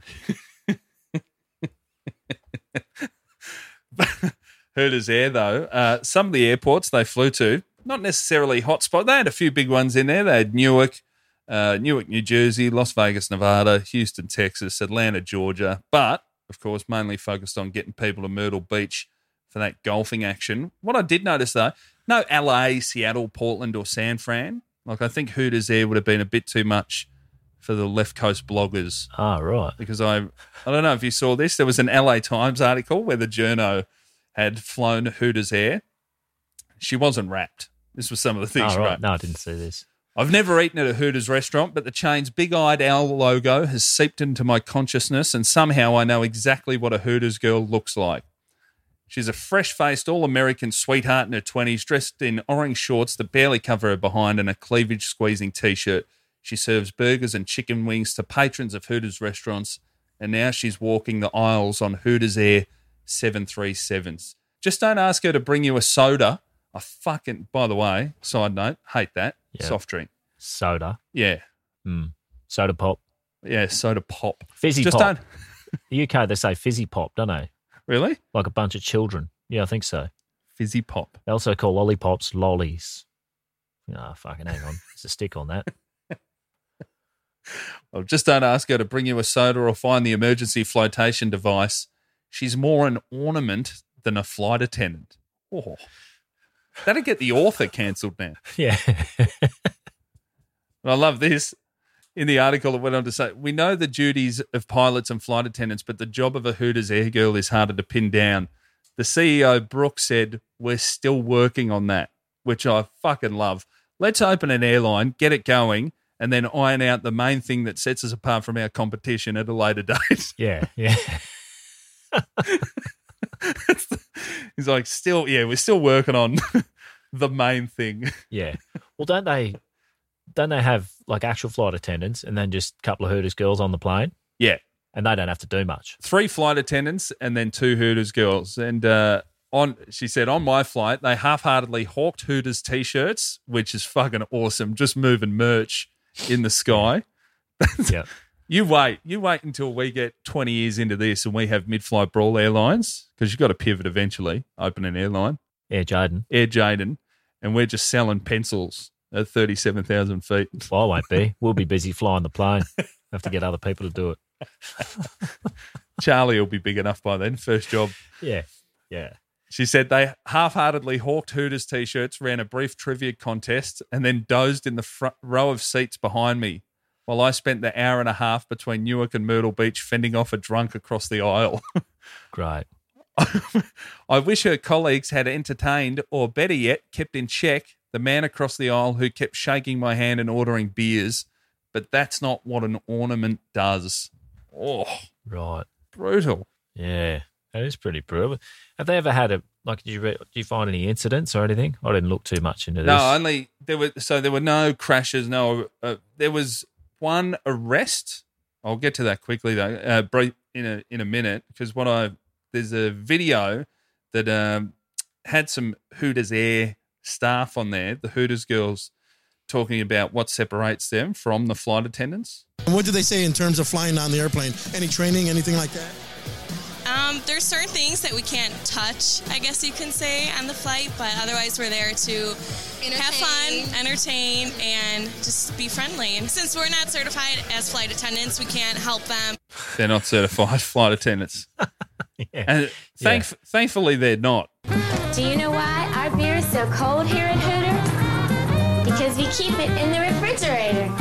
Hooters Air, though, some of the airports they flew to, not necessarily hotspot. They had a few big ones in there. They had Newark, New Jersey, Las Vegas, Nevada, Houston, Texas, Atlanta, Georgia. But of course, mainly focused on getting people to Myrtle Beach for that golfing action. What I did notice, though, no LA, Seattle, Portland or San Fran. Like, I think Hooters there would have been a bit too much for the left coast bloggers. Ah, right. Because I don't know if you saw this. There was an LA Times article where the journo had flown Hooters Air. She wasn't wrapped. This was some of the things she right. wrote. No, I didn't see this. I've never eaten at a Hooters restaurant, but the chain's big-eyed owl logo has seeped into my consciousness, and somehow I know exactly what a Hooters girl looks like. She's a fresh-faced, all-American sweetheart in her 20s, dressed in orange shorts that barely cover her behind and a cleavage-squeezing T-shirt. She serves burgers and chicken wings to patrons of Hooters restaurants, and now she's walking the aisles on Hooters Air 737s. Just don't ask her to bring you a soda. I fucking, by the way, side note, hate that. Yeah. Soft drink. Soda. Yeah. Soda pop. Yeah, soda pop. Fizzy Just pop. don't. The UK, they say fizzy pop, don't they? Really? Like a bunch of children. Yeah, I think so. Fizzy pop. They also call lollipops lollies. Ah, fucking hang on. There's a stick on that. Well, just don't ask her to bring you a soda or find the emergency flotation device. She's more an ornament than a flight attendant. Oh, that'd get the author cancelled now. Yeah. I love this. In the article, it went on to say, we know the duties of pilots and flight attendants, but the job of a Hooters air girl is harder to pin down. The CEO, Brooks, said, we're still working on that, which I fucking love. Let's open an airline, get it going, and then iron out the main thing that sets us apart from our competition at a later date. Yeah, yeah. He's like, we're still working on the main thing. Yeah. Well, don't they have like actual flight attendants and then just a couple of Hooters girls on the plane? Yeah. And they don't have to do much. 3 flight attendants and then 2 Hooters girls. And she said, on my flight, they half-heartedly hawked Hooters T-shirts, which is fucking awesome, just moving merch in the sky. Yeah. You wait until we get 20 years into this and we have Mid-Flight Brawl Airlines, because you've got to pivot eventually, open an airline. Air Jaden. And we're just selling pencils at 37,000 feet. Well, I won't be. We'll be busy flying the plane. Have to get other people to do it. Charlie will be big enough by then. First job. Yeah, yeah. She said they half-heartedly hawked Hooters T-shirts, ran a brief trivia contest, and then dozed in the front row of seats behind me while I spent the hour and a half between Newark and Myrtle Beach fending off a drunk across the aisle. Great. I wish her colleagues had entertained, or better yet, kept in check, the man across the aisle who kept shaking my hand and ordering beers, but that's not what an ornament does. Oh, right. Brutal. Yeah, that is pretty brutal. Have they ever had did you find any incidents or anything? I didn't look too much into this. No, only there were no crashes. No, there was one arrest. I'll get to that quickly though, in a minute, because there's a video that had some Hooters Air staff on there, the Hooters girls, talking about what separates them from the flight attendants. And what do they say in terms of flying on the airplane? Any training, anything like that? There's certain things that we can't touch, I guess you can say, on the flight, but otherwise we're there to have fun, entertain, and just be friendly. And since we're not certified as flight attendants, we can't help them. They're not certified flight attendants. Yeah. And thankfully they're not. Do you know why our beer is so cold here at Hooters? Because we keep it in the refrigerator.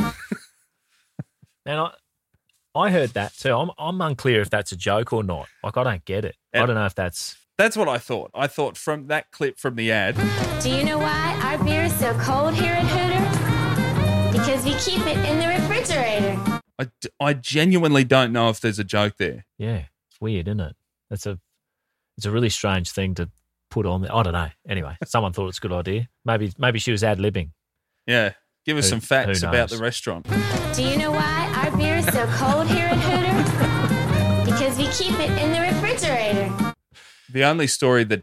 And I heard that too. I'm unclear if that's a joke or not. Like, I don't get it. I don't know if that's... That's what I thought. I thought from that clip from the ad. Do you know why our beer is so cold here at Hooters? Because we keep it in the refrigerator. I genuinely don't know if there's a joke there. Yeah, it's weird, isn't it? It's a really strange thing to put on there. I don't know. Anyway, someone thought it's a good idea. Maybe she was ad-libbing. Yeah. Give us some facts about the restaurant. Do you know why our beer is so cold here at Hooters? Because we keep it in the refrigerator. The only story that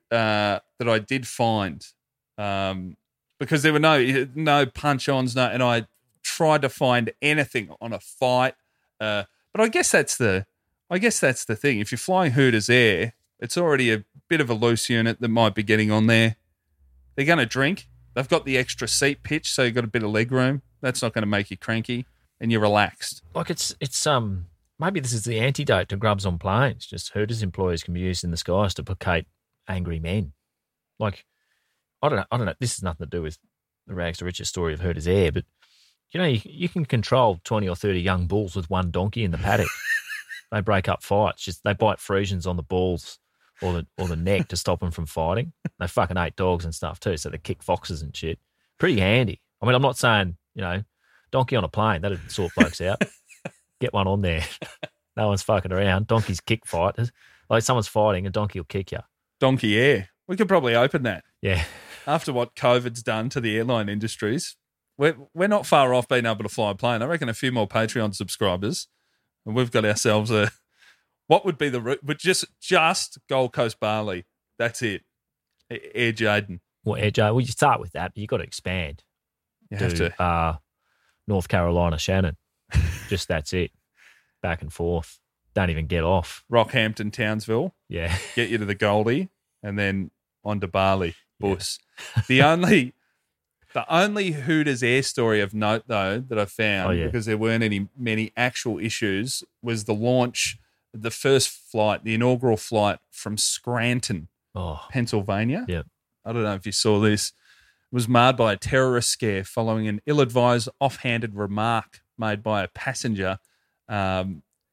I did find, because there were no punch-ons, and I tried to find anything on a fight, but I guess that's the thing. If you're flying Hooters Air, it's already a bit of a loose unit that might be getting on there. They're going to drink. They've got the extra seat pitch, so you've got a bit of leg room. That's not going to make you cranky, and you're relaxed. Like it's maybe this is the antidote to grubs on planes. Just Hooters employees can be used in the skies to placate angry men. Like, I don't know. This has nothing to do with the rags to riches story of Hooters Air, but you can control 20 or 30 young bulls with one donkey in the paddock. They break up fights. They bite Frisians on the balls or the neck to stop them from fighting. They fucking ate dogs and stuff too, so they kick foxes and shit. Pretty handy. I mean, I'm not saying, donkey on a plane, that'd sort blokes out. Get one on there. No one's fucking around. Donkeys kick fighters. Like someone's fighting, a donkey will kick you. Donkey Air. We could probably open that. Yeah. After what COVID's done to the airline industries, we're not far off being able to fly a plane. I reckon a few more Patreon subscribers, and we've got ourselves what would be the route? But just Gold Coast Bali. That's it. Air Jaden. Well, Air Jaden. Well, you start with that, but you've got to expand. You have to. North Carolina, Shannon. Just that's it. Back and forth. Don't even get off. Rockhampton, Townsville. Yeah. Get you to the Goldie and then on to Bali. Bus. Yeah. The only Hooters Air story of note, though, that I found, because there weren't many actual issues, was the launch, the first flight, the inaugural flight from Scranton, Pennsylvania. Yep. I don't know if you saw this. It was marred by a terrorist scare following an ill-advised, offhanded remark made by a passenger to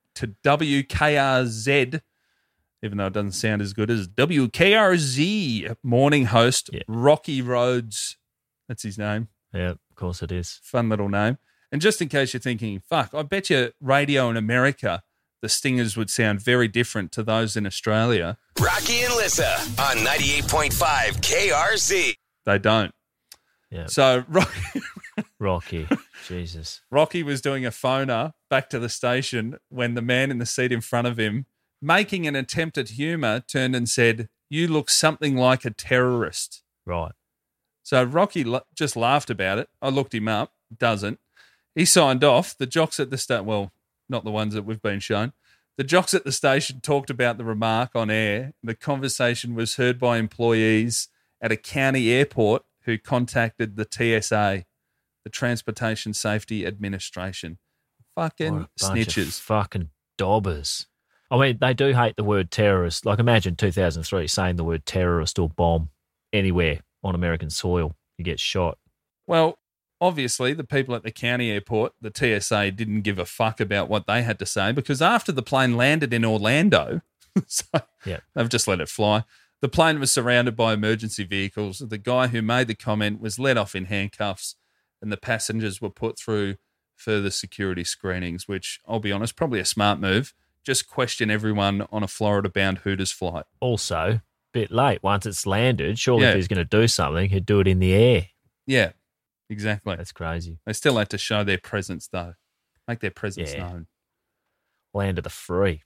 WKRZ, even though it doesn't sound as good as WKRZ morning host Rocky Rhodes. That's his name. Yeah, of course it is. Fun little name. And just in case you're thinking, fuck, I bet you radio in America, the stingers would sound very different to those in Australia. Rocky and Lissa on 98.5 KRZ. They don't. Yeah. So Rocky, Jesus. Rocky was doing a phoner back to the station when the man in the seat in front of him, making an attempt at humour, turned and said, "You look something like a terrorist." Right. So Rocky just laughed about it. I looked him up. Doesn't. He signed off. The jocks at the station, well, not the ones that we've been shown. The jocks at the station talked about the remark on air. The conversation was heard by employees at a county airport who contacted the TSA, the Transportation Safety Administration. Fucking snitches. Fucking dobbers. I mean, they do hate the word terrorist. Like, imagine 2003 saying the word terrorist or bomb anywhere on American soil. You get shot. Well, obviously, the people at the county airport, the TSA, didn't give a fuck about what they had to say because after the plane landed in Orlando, they've just let it fly. The plane was surrounded by emergency vehicles. The guy who made the comment was let off in handcuffs and the passengers were put through further security screenings, which, I'll be honest, probably a smart move. Just question everyone on a Florida-bound Hooters flight. Also, bit late. Once it's landed, surely if he's going to do something, he'd do it in the air. Yeah, exactly. That's crazy. They still had to show their presence, though. Make their presence known. Land of the free.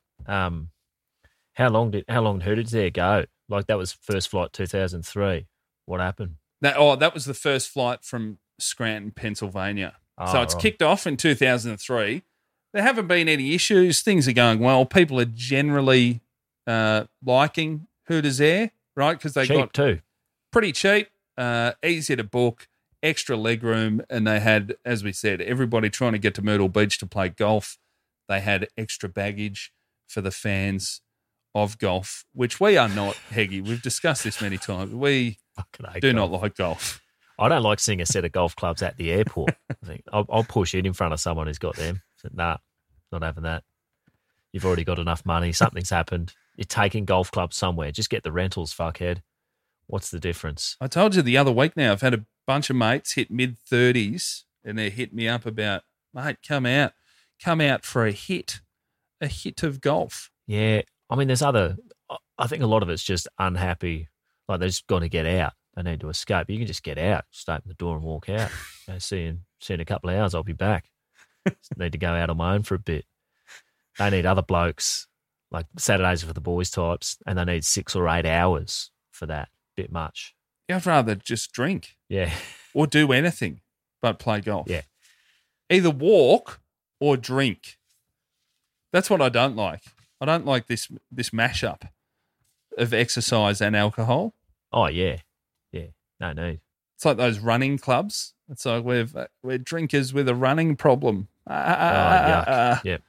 How long did Hooters Air go? Like, that was first flight 2003. What happened? That was the first flight from Scranton, Pennsylvania. So it's right. kicked off in 2003. There haven't been any issues. Things are going well. People are generally liking Hooters Air, right? Because they got too. Pretty cheap, easy to book, extra legroom, and they had, as we said, everybody trying to get to Myrtle Beach to play golf. They had extra baggage for the fans of golf, which we are not, Heggy. We've discussed this many times. We do not like golf. I don't like seeing a set of golf clubs at the airport. I think I'll push it in front of someone who's got them. So, nah, not having that. You've already got enough money. Something's happened. You're taking golf clubs somewhere. Just get the rentals, fuckhead. What's the difference? I told you the other week now, I've had a bunch of mates hit mid-30s and they're hitting me up about, mate, come out for a hit of golf. Yeah. I mean, I think a lot of it's just unhappy. Like, they just got to get out. They need to escape. You can just get out, just open the door and walk out. See you in a couple of hours, I'll be back. Just need to go out on my own for a bit. They need other blokes, like Saturdays for the boys types, and they need 6 or 8 hours for that. Bit much. I'd rather just drink. Yeah. Or do anything but play golf. Yeah. Either walk or drink. That's what I don't like. I don't like this mashup of exercise and alcohol. Oh, yeah. Yeah. No need. It's like those running clubs. It's like we're drinkers with a running problem. Yuck. Yep.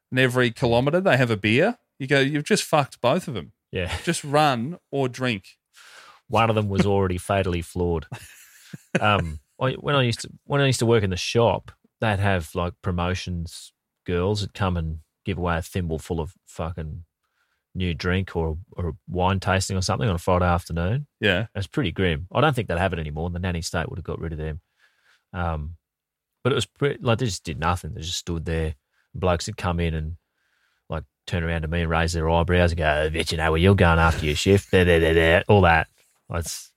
and every kilometre they have a beer. You go, you've just fucked both of them. Yeah. Just run or drink. One of them was already fatally flawed. When I used to work in the shop, they'd have like promotions girls that come and give away a thimble full of fucking new drink or a wine tasting or something on a Friday afternoon. Yeah. It's pretty grim. I don't think they'd have it anymore. The nanny state would have got rid of them. But it was pretty, like they just did nothing. They just stood there. Blokes would come in and like turn around to me and raise their eyebrows and go, I bet you know where you're going after your shift. All that. Let's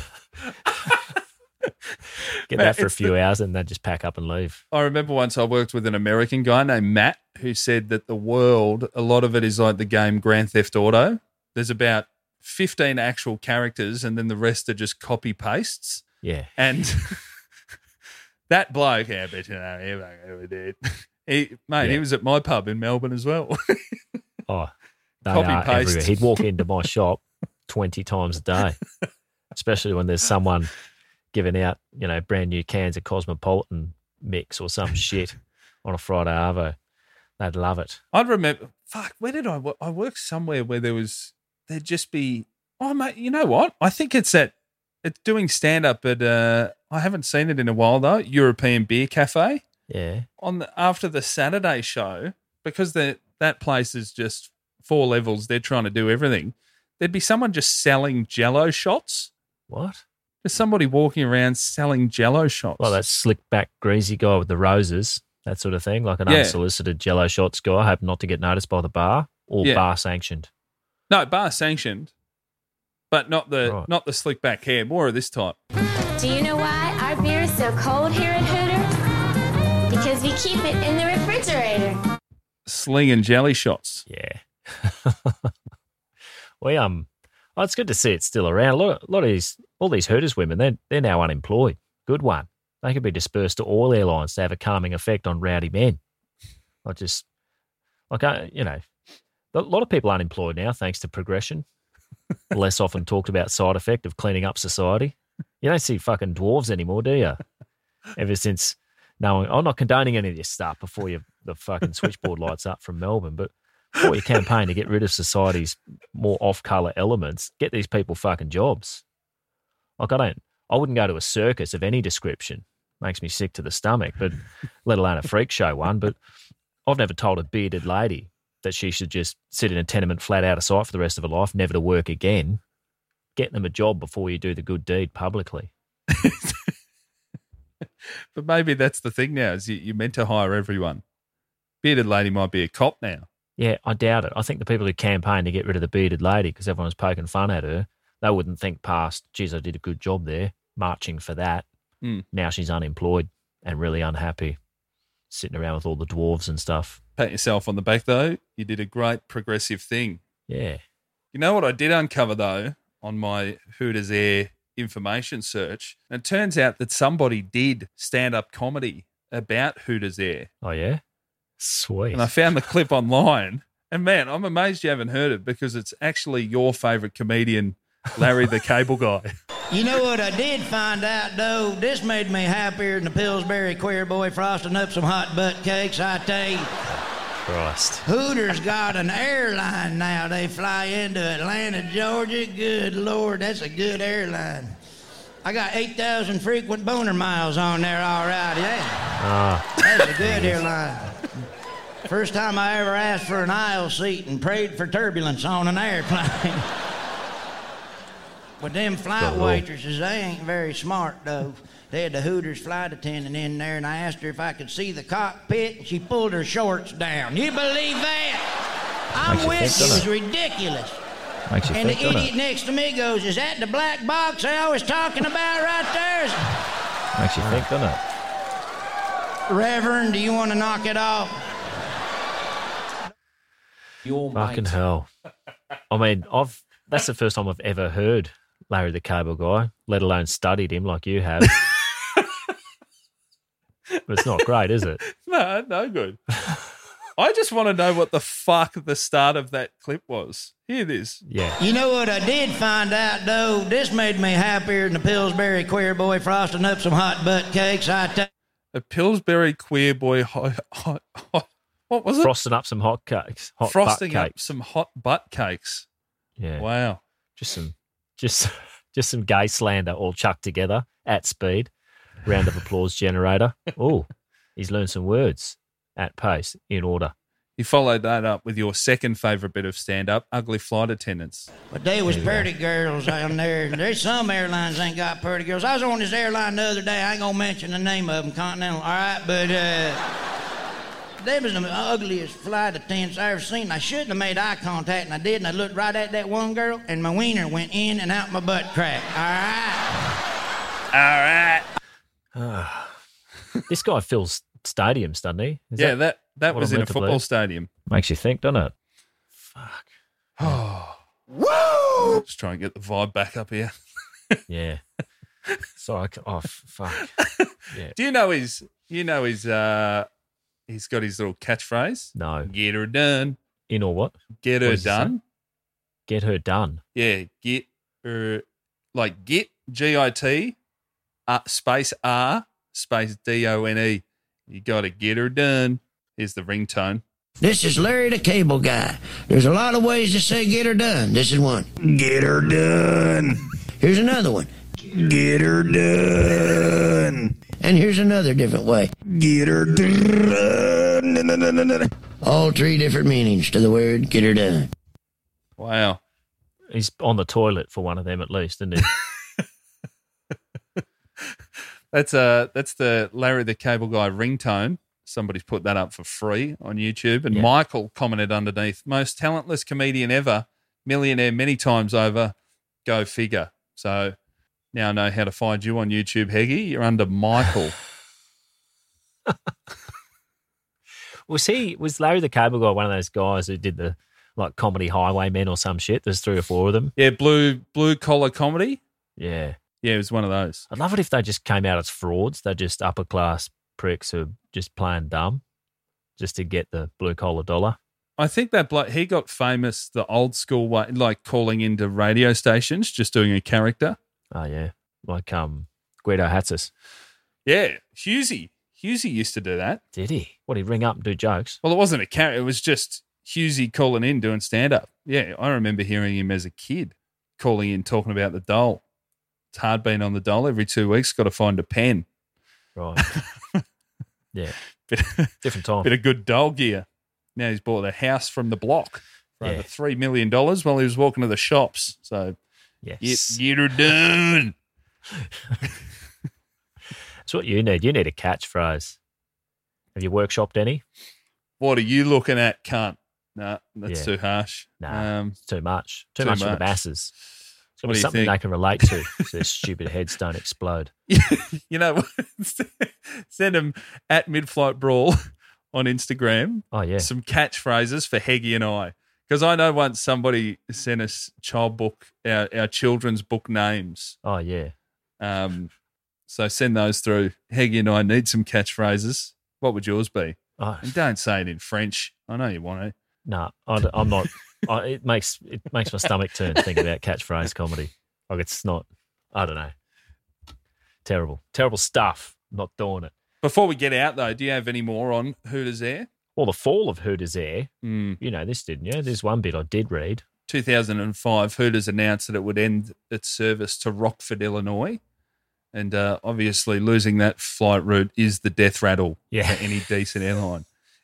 get that for a few hours and they'd just pack up and leave. I remember once I worked with an American guy named Matt who said that the world, a lot of it is like the game Grand Theft Auto. There's about 15 actual characters and then the rest are just copy pastes. Yeah. And that bloke, I bet you know, he did. He was at my pub in Melbourne as well. Oh, they copy are paste. everywhere. He'd walk into my shop 20 times a day, especially when there's someone giving out, you know, brand new cans of Cosmopolitan mix or some shit on a Friday arvo. They'd love it. I'd remember, where did I work? I worked somewhere where there'd just be, oh, mate, you know what? I think it's doing stand-up at, I haven't seen it in a while though, European Beer Cafe. Yeah. After the Saturday show, because that place is just 4 levels, they're trying to do everything. There'd be someone just selling Jell-O shots. What? There's somebody walking around selling Jell-O shots. Well, that slick back, greasy guy with the roses, that sort of thing, like an unsolicited Jell-O shots guy, hope not to get noticed by the bar, or bar sanctioned. No, bar sanctioned, but not the slick back hair. More of this type. Do you know why our beer is so cold here at Hooters? Because we keep it in the refrigerator. Slinging jelly shots. Yeah. It's good to see it still around. All these Hooters women, they're now unemployed. Good one. They could be dispersed to all airlines to have a calming effect on rowdy men. A lot of people unemployed now thanks to progression. Less often talked about side effect of cleaning up society. You don't see fucking dwarves anymore, do you? Ever since knowing, I'm not condoning any of this stuff before the fucking switchboard lights up from Melbourne, but before you campaign to get rid of society's more off-colour elements, get these people fucking jobs. Like I wouldn't go to a circus of any description. Makes me sick to the stomach, but let alone a freak show one. But I've never told a bearded lady that she should just sit in a tenement flat out of sight for the rest of her life, never to work again. Get them a job before you do the good deed publicly. But maybe that's the thing now, is you're meant to hire everyone. Bearded lady might be a cop now. Yeah, I doubt it. I think the people who campaign to get rid of the bearded lady because everyone's poking fun at her, they wouldn't think past, geez, I did a good job there, marching for that. Now she's unemployed and really unhappy, sitting around with all the dwarves and stuff. Pat yourself on the back, though. You did a great progressive thing. Yeah. You know what I did uncover, though, on my Hooters Air information search? And it turns out that somebody did stand-up comedy about Hooters Air. Oh, yeah? Sweet. And I found the clip online. And, man, I'm amazed you haven't heard it because it's actually your favourite comedian, Larry the Cable Guy. You know what I did find out, though? This made me happier than the Pillsbury queer boy frosting up some hot butt cakes, I tell you. Christ. Hooters got an airline now. They fly into Atlanta, Georgia. Good Lord, that's a good airline. I got 8,000 frequent boner miles on there, all right, yeah. That's a good airline. First time I ever asked for an aisle seat and prayed for turbulence on an airplane. With them flight waitresses, they ain't very smart, though. They had the Hooters flight attendant in there, and I asked her if I could see the cockpit, and she pulled her shorts down. You believe that? I'm with you. It was ridiculous. And the idiot next to me goes, is that the black box I was talking about right there? Makes you think, doesn't it? Reverend, do you want to knock it off? Fucking hell. I mean, that's the first time I've ever heard Larry the Cable Guy, let alone studied him like you have. But it's not great, is it? No good. I just want to know what the fuck the start of that clip was. Hear this. Yeah. You know what I did find out, though? This made me happier than the Pillsbury queer boy frosting up some hot butt cakes. A Pillsbury queer boy What was it? Frosting up some hot cakes. Frosting butt up cakes. some hot butt cakes. Yeah. Wow. Just some gay slander all chucked together at speed. Round of applause generator. Oh, he's learned some words at pace in order. You followed that up with your second favourite bit of stand-up, ugly flight attendants. But they was pretty girls on there. There's some airlines ain't got pretty girls. I was on this airline the other day. I ain't going to mention the name of them, Continental, all right? But they was the ugliest flight attendants I ever seen. I shouldn't have made eye contact, and I did, and I looked right at that one girl, and my wiener went in and out my butt crack, all right? All right. This guy fills stadiums, doesn't he? Is that what was I'm in a meant to football believe? stadium. Makes you think, doesn't it? Fuck. Oh. Woo! Just try and get the vibe back up here. Yeah. Sorry. Fuck. Yeah. Do you know he's got his little catchphrase? No. Get her done. In or what? Get her done. Get her done. Yeah. Get her, like get, G-I-T, space R, space D-O-N-E. You got to get her done. Here's the ringtone. This is Larry the Cable Guy. There's a lot of ways to say get her done. This is one. Get her done. Here's another one. Get her done. And here's another different way. Get her done. All three different meanings to the word get her done. Wow. He's on the toilet for one of them at least, isn't he? That's the Larry the Cable Guy ringtone. Somebody's put that up for free on YouTube. And Michael commented underneath, most talentless comedian ever, millionaire many times over, go figure. So now I know how to find you on YouTube, Heggie. You're under Michael. Was Larry the Cable Guy one of those guys who did the comedy highwaymen or some shit? There's 3 or 4 of them. Yeah, blue collar comedy. Yeah. Yeah, it was one of those. I'd love it if they just came out as frauds. They're just upper class pricks who are just playing dumb just to get the blue collar dollar. I think that bloke, he got famous the old school way, like calling into radio stations, just doing a character. Oh, yeah. Like Guido Hatzis. Yeah, Hughesy. Hughesy used to do that. Did he? What, he'd ring up and do jokes? Well, it wasn't a character. It was just Hughesy calling in, doing stand-up. Yeah, I remember hearing him as a kid calling in, talking about the dole. It's hard being on the dole every 2 weeks. Got to find a pen. Right. Yeah. Different time. Bit of good dole gear. Now he's bought a house from the block for over $3 million while he was walking to the shops. So, yes. Get her done. That's what you need. You need a catchphrase. Have you workshopped any? What are you looking at, cunt? No, that's too harsh. No, it's too much. Too much for the masses. It's got to be something think? they can relate to so their stupid heads don't explode. You know, send them at Midflight Brawl on Instagram. Oh, yeah. Some catchphrases for Heggie and I. Because I know once somebody sent us our children's book names. Oh, yeah. So send those through. Heggie and I need some catchphrases. What would yours be? Oh. And don't say it in French. I know you want to. No, I'm not. It makes my stomach turn thinking about catchphrase comedy. Like it's not. I don't know. Terrible stuff. Not doing it. Before we get out though, do you have any more on Hooters Air? Well, the fall of Hooters Air. You know this, didn't you? There's one bit I did read. 2005, Hooters announced that it would end its service to Rockford, Illinois. And obviously losing that flight route is the death rattle for any decent airline.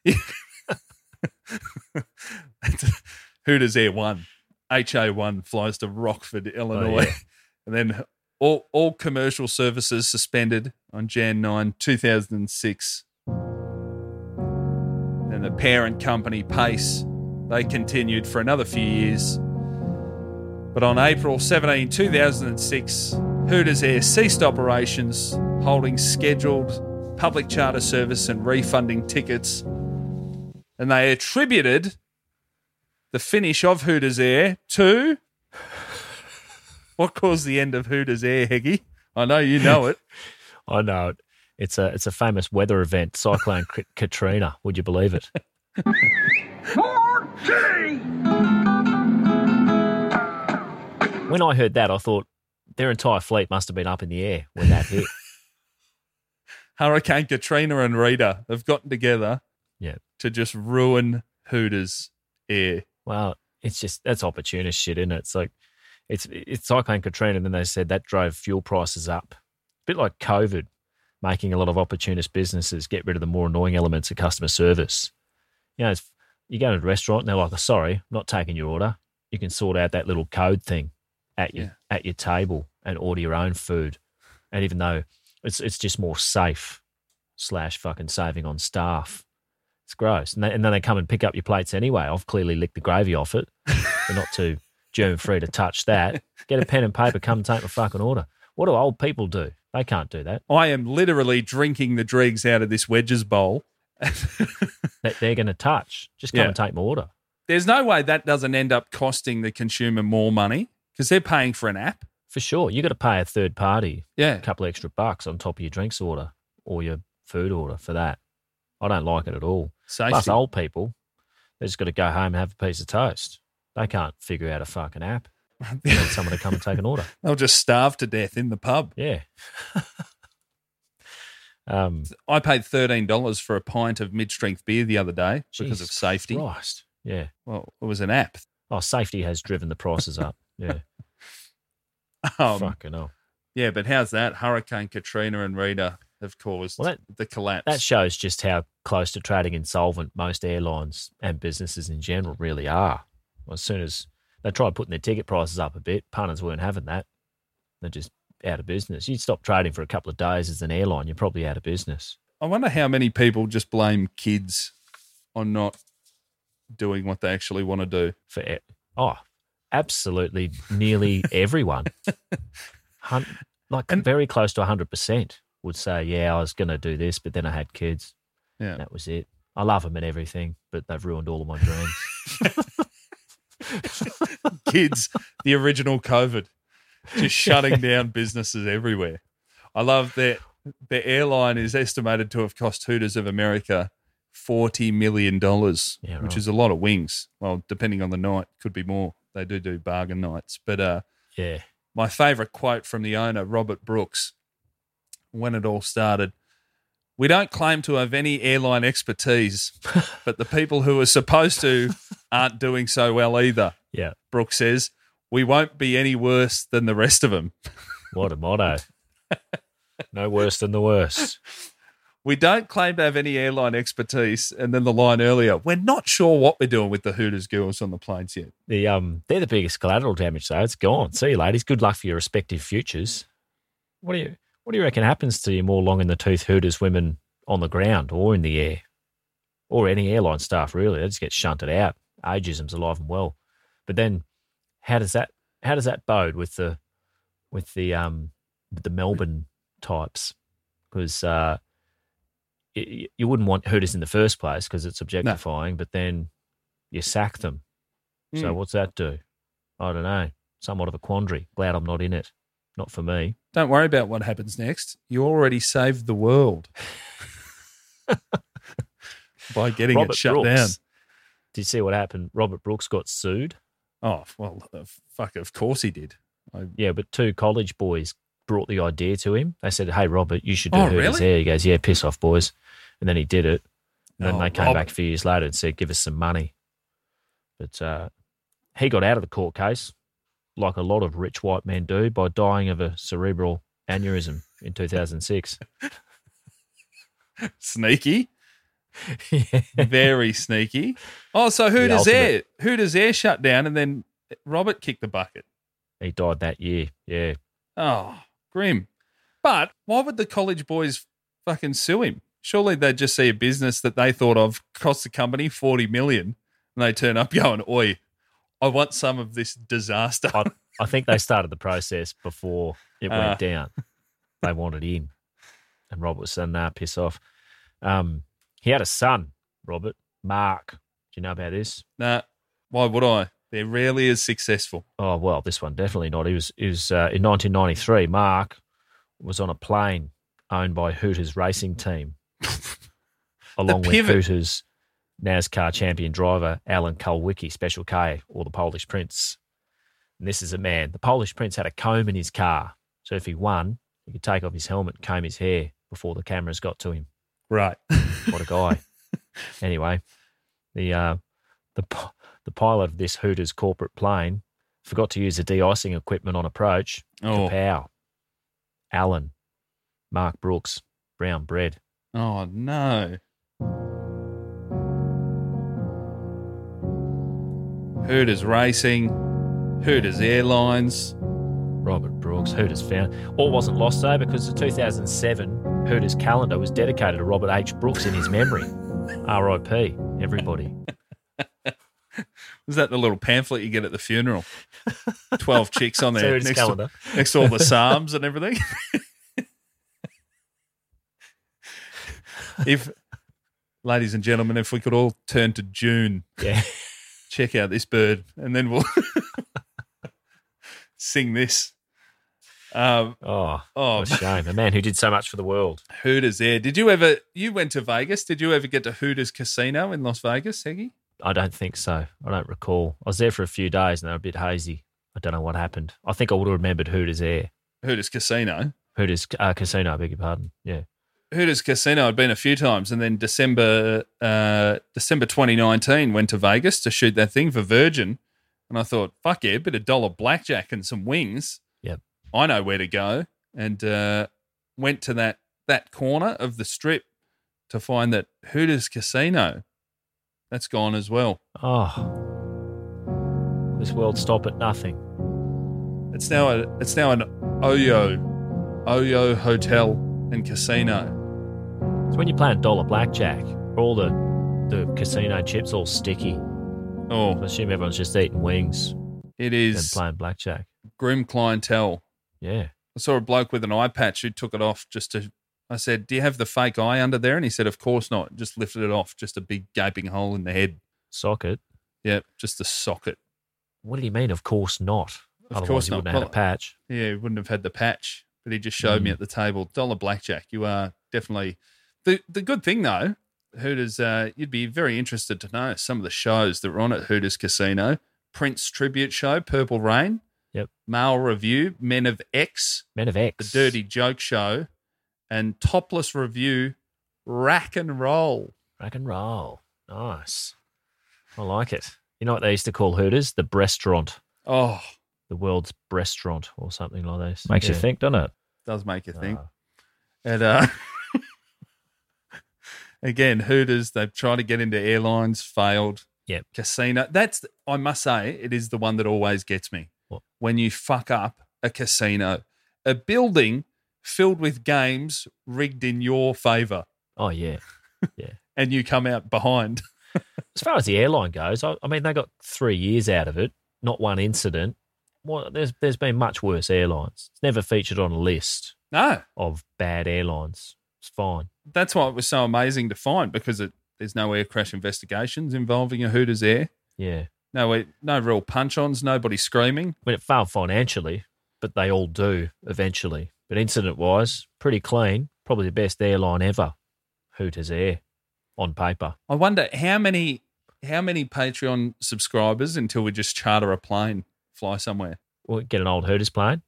Hooters Air 1, HA1 flies to Rockford, Illinois. Oh, yeah. And then all commercial services suspended on Jan 9, 2006. And the parent company, Pace, they continued for another few years. But on April 17, 2006, Hooters Air ceased operations, holding scheduled public charter service and refunding tickets. And they attributed the finish of Hooters Air to what caused the end of Hooters Air, Heggie? I know you know it. I know it. It's a famous weather event, Cyclone Katrina. Would you believe it? When I heard that, I thought their entire fleet must have been up in the air when that hit. Hurricane Katrina and Rita have gotten together. Yeah. to just ruin Hooters air. Well, it's just, that's opportunist shit, isn't it? It's like, it's Cyclone Katrina, and then they said that drove fuel prices up. A bit like COVID, making a lot of opportunist businesses get rid of the more annoying elements of customer service. You know, you go to a restaurant and they're like, sorry, I'm not taking your order. You can sort out that little code thing at your table and order your own food. And even though it's just more safe / fucking saving on staff, it's gross. And then they come and pick up your plates anyway. I've clearly licked the gravy off it. They're not too germ-free to touch that. Get a pen and paper, come and take my fucking order. What do old people do? They can't do that. I am literally drinking the dregs out of this wedges bowl. That they're going to touch. Just come and take my order. There's no way that doesn't end up costing the consumer more money because they're paying for an app. For sure. You got to pay a third party a couple of extra bucks on top of your drinks order or your food order for that. I don't like it at all. Safety. Plus old people, they just got to go home and have a piece of toast. They can't figure out a fucking app. They need someone to come and take an order. They'll just starve to death in the pub. Yeah. I paid $13 for a pint of mid-strength beer the other day because of safety. Christ. Yeah. Well, it was an app. Oh, safety has driven the prices up. Yeah. Fucking hell. Yeah, but how's that? Hurricane Katrina and Rita have caused the collapse. That shows just how close to trading insolvent most airlines and businesses in general really are. As soon as they tried putting their ticket prices up a bit, punters weren't having that. They're just out of business. You'd stop trading for a couple of days as an airline, you're probably out of business. I wonder how many people just blame kids on not doing what they actually want to do. Absolutely nearly everyone. Very close to 100% would say, yeah, I was going to do this, but then I had kids. Yeah. That was it. I love them and everything, but they've ruined all of my dreams. Kids, the original COVID, just shutting down businesses everywhere. I love that the airline is estimated to have cost Hooters of America $40 million, which is a lot of wings. Well, depending on the night, could be more. They do bargain nights. But my favourite quote from the owner, Robert Brooks, when it all started, "We don't claim to have any airline expertise, but the people who are supposed to aren't doing so well either." Yeah. Brooks says, "We won't be any worse than the rest of them." What a motto. No worse than the worst. We don't claim to have any airline expertise. And then the line earlier, we're not sure what we're doing with the Hooters girls on the planes yet. They're the biggest collateral damage, though. It's gone. See you, ladies. Good luck for your respective futures. What do you reckon happens to your more long-in-the-tooth Hooters women on the ground or in the air? Or any airline staff, really. They just get shunted out. Ageism's alive and well. But then how does that bode with the Melbourne types? Because you wouldn't want Hooters in the first place because it's objectifying, but then you sack them. So what's that do? I don't know. Somewhat of a quandary. Glad I'm not in it. Not for me. Don't worry about what happens next. You already saved the world by getting it shut down. Did you see what happened? Robert Brooks got sued. Oh, well, fuck, of course he did. Yeah, but 2 college boys brought the idea to him. They said, "Hey, Robert, you should do Hooters hair." He goes, "Yeah, piss off, boys." And then he did it. And then they came back a few years later and said, "Give us some money." But he got out of the court case, like a lot of rich white men do, by dying of a cerebral aneurysm in 2006. Sneaky. Yeah. Very sneaky. Oh, so Hooters Air shut down and then Robert kicked the bucket. He died that year, yeah. Oh, grim. But why would the college boys fucking sue him? Surely they'd just see a business that they thought of cost the company $40 million and they turn up going, "Oi, I want some of this disaster." I think they started the process before it went down. They wanted in. And Robert was saying, "Nah, piss off." He had a son, Robert, Mark. Do you know about this? Nah, why would I? They're rarely as successful. Oh, well, this one definitely not. He was in 1993, Mark was on a plane owned by Hooters racing team, along with Hooters NASCAR champion driver Alan Kulwicki, Special K, or the Polish Prince. And this is a man. The Polish Prince had a comb in his car, so if he won, he could take off his helmet and comb his hair before the cameras got to him. Right. What a guy. Anyway, the pilot of this Hooters corporate plane forgot to use the de-icing equipment on approach. Oh. Kapow. Allen. Mark Brooks. Brown bread. Oh, no. Hooters Racing, Hooters Airlines. Robert Brooks, Hooters found. All wasn't lost, though, because the 2007 Hooters calendar was dedicated to Robert H. Brooks in his memory. R.I.P. Everybody. Was that the little pamphlet you get at the funeral? 12 chicks on there Hooters calendar. Next to all the psalms and everything. Ladies and gentlemen, if we could all turn to June, check out this bird, and then we'll sing this. What a shame. A man who did so much for the world. Hooters there. You went to Vegas. Did you ever get to Hooters Casino in Las Vegas, Heggie? I don't think so. I don't recall. I was there for a few days and they were a bit hazy. I don't know what happened. I think I would have remembered Hooters Air. Hooters Casino? Hooters Casino, I beg your pardon. Yeah. Hooters Casino I'd been a few times, and then December 2019 went to Vegas to shoot that thing for Virgin, and I thought, fuck yeah, a bit of dollar blackjack and some wings. Yep. I know where to go, and went to that corner of the strip to find that Hooters Casino, that's gone as well. Oh, this world stop at nothing. It's now an Oyo Hotel and Casino. So when you're playing dollar blackjack, all the casino chips all sticky. Oh, I assume everyone's just eating wings. It is and playing blackjack. Grim clientele. Yeah. I saw a bloke with an eye patch who took it off I said, do you have the fake eye under there? And he said, of course not. Just lifted it off. Just a big gaping hole in the head. Socket? Yep, just a socket. What do you mean, of course not? Of course he not. wouldn't have had a patch. Yeah, he wouldn't have had the patch. But he just showed me at the table, dollar blackjack. You are definitely... The good thing, though, Hooters, you'd be very interested to know some of the shows that were on at Hooters Casino. Prince Tribute Show, Purple Rain. Yep. Male Review, Men of X. Men of X. The Dirty Joke Show. And Topless Review, Rack and Roll. Rack and Roll. Nice. I like it. You know what they used to call Hooters? The Breastraurant. Oh. The world's Breastraurant or something like this. Makes you think, doesn't it? Does make you think. And again, Hooters, they've tried to get into airlines, failed. Yep. Casino. I must say, it is the one that always gets me. What? When you fuck up a casino. A building filled with games rigged in your favour. Oh, yeah. Yeah. And you come out behind. As far as the airline goes, I mean, they got 3 years out of it, not one incident. Well, there's been much worse airlines. It's never featured on a list of bad airlines. It's fine. That's why it was so amazing to find, because there's no air crash investigations involving a Hooters Air. Yeah. No real punch-ons, nobody screaming. I mean, it failed financially, but they all do eventually. But incident-wise, pretty clean. Probably the best airline ever, Hooters Air, on paper. I wonder how many Patreon subscribers until we just charter a plane, fly somewhere. We'll get an old Hooters plane.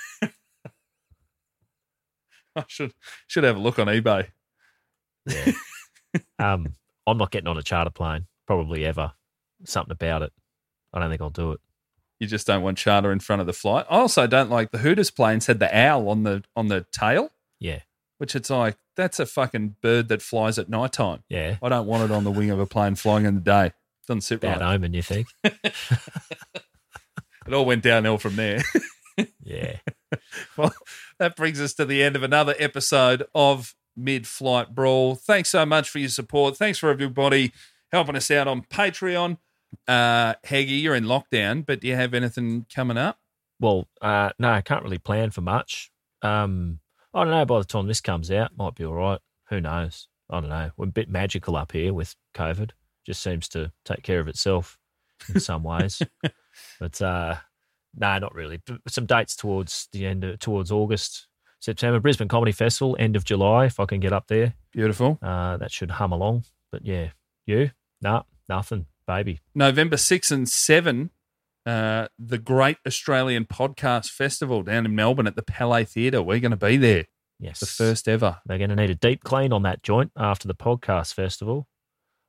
I should have a look on eBay. Yeah. I'm not getting on a charter plane, probably ever. Something about it. I don't think I'll do it. You just don't want charter in front of the flight. I also don't like the Hooters planes had the owl on the tail. Yeah. Which it's like, that's a fucking bird that flies at night time. Yeah. I don't want it on the wing of a plane flying in the day. Doesn't sit right. Bad omen, you think? It all went downhill from there. Yeah. Well, that brings us to the end of another episode of Mid-Flight Brawl. Thanks so much for your support. Thanks for everybody helping us out on Patreon. Heggie, you're in lockdown, but do you have anything coming up? Well, no, I can't really plan for much. I don't know, by the time this comes out, might be all right. Who knows? I don't know. We're a bit magical up here with COVID. Just seems to take care of itself in some ways. But no, not really. Some dates towards August, September. Brisbane Comedy Festival, end of July, if I can get up there. Beautiful. That should hum along. But yeah, you? Nah, nothing, baby. November 6 and 7, the Great Australian Podcast Festival down in Melbourne at the Palais Theatre. We're going to be there. Yes. The first ever. They're going to need a deep clean on that joint after the podcast festival.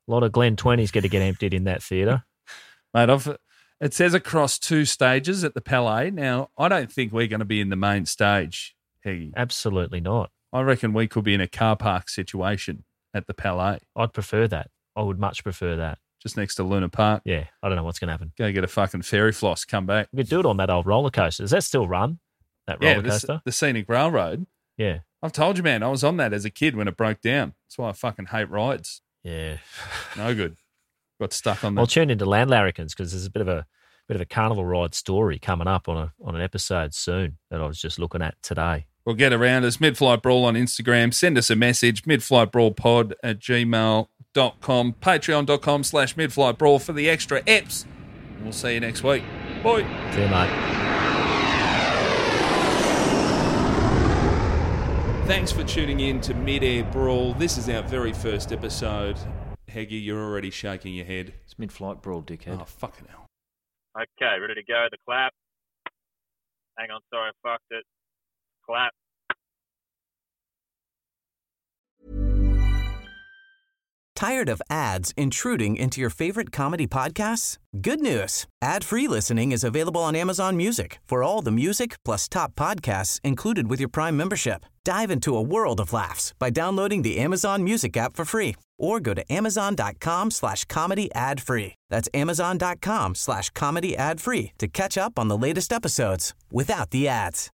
A lot of Glen 20s get to get emptied in that theatre. Mate, it says across 2 stages at the Palais. Now, I don't think we're going to be in the main stage, Heggy. Absolutely not. I reckon we could be in a car park situation at the Palais. I'd prefer that. I would much prefer that. Just next to Luna Park. Yeah, I don't know what's going to happen. Go get a fucking ferry floss, come back. We could do it on that old roller coaster. Does that still run, that roller coaster? The Scenic Railroad. Yeah. I've told you, man, I was on that as a kid when it broke down. That's why I fucking hate rides. Yeah. No good. Got stuck on that. I'll tune into Land Larrikins because there's a bit of a carnival ride story coming up on an episode soon that I was just looking at today. Well, get around us, Midflight Brawl on Instagram. Send us a message, midflightbrawlpod@gmail.com. Patreon.com/midflightbrawl for the extra eps. We'll see you next week. Bye. See you, mate. Thanks for tuning in to Mid-Air Brawl. This is our very first episode. Heggy, you're already shaking your head. It's Mid-Flight Brawl, dickhead. Oh, fucking hell. Okay, ready to go. The clap. Hang on, sorry, I fucked it. Clap. Tired of ads intruding into your favorite comedy podcasts? Good news. Ad-free listening is available on Amazon Music for all the music plus top podcasts included with your Prime membership. Dive into a world of laughs by downloading the Amazon Music app for free or go to amazon.com/comedy ad-free. That's amazon.com/comedy ad-free to catch up on the latest episodes without the ads.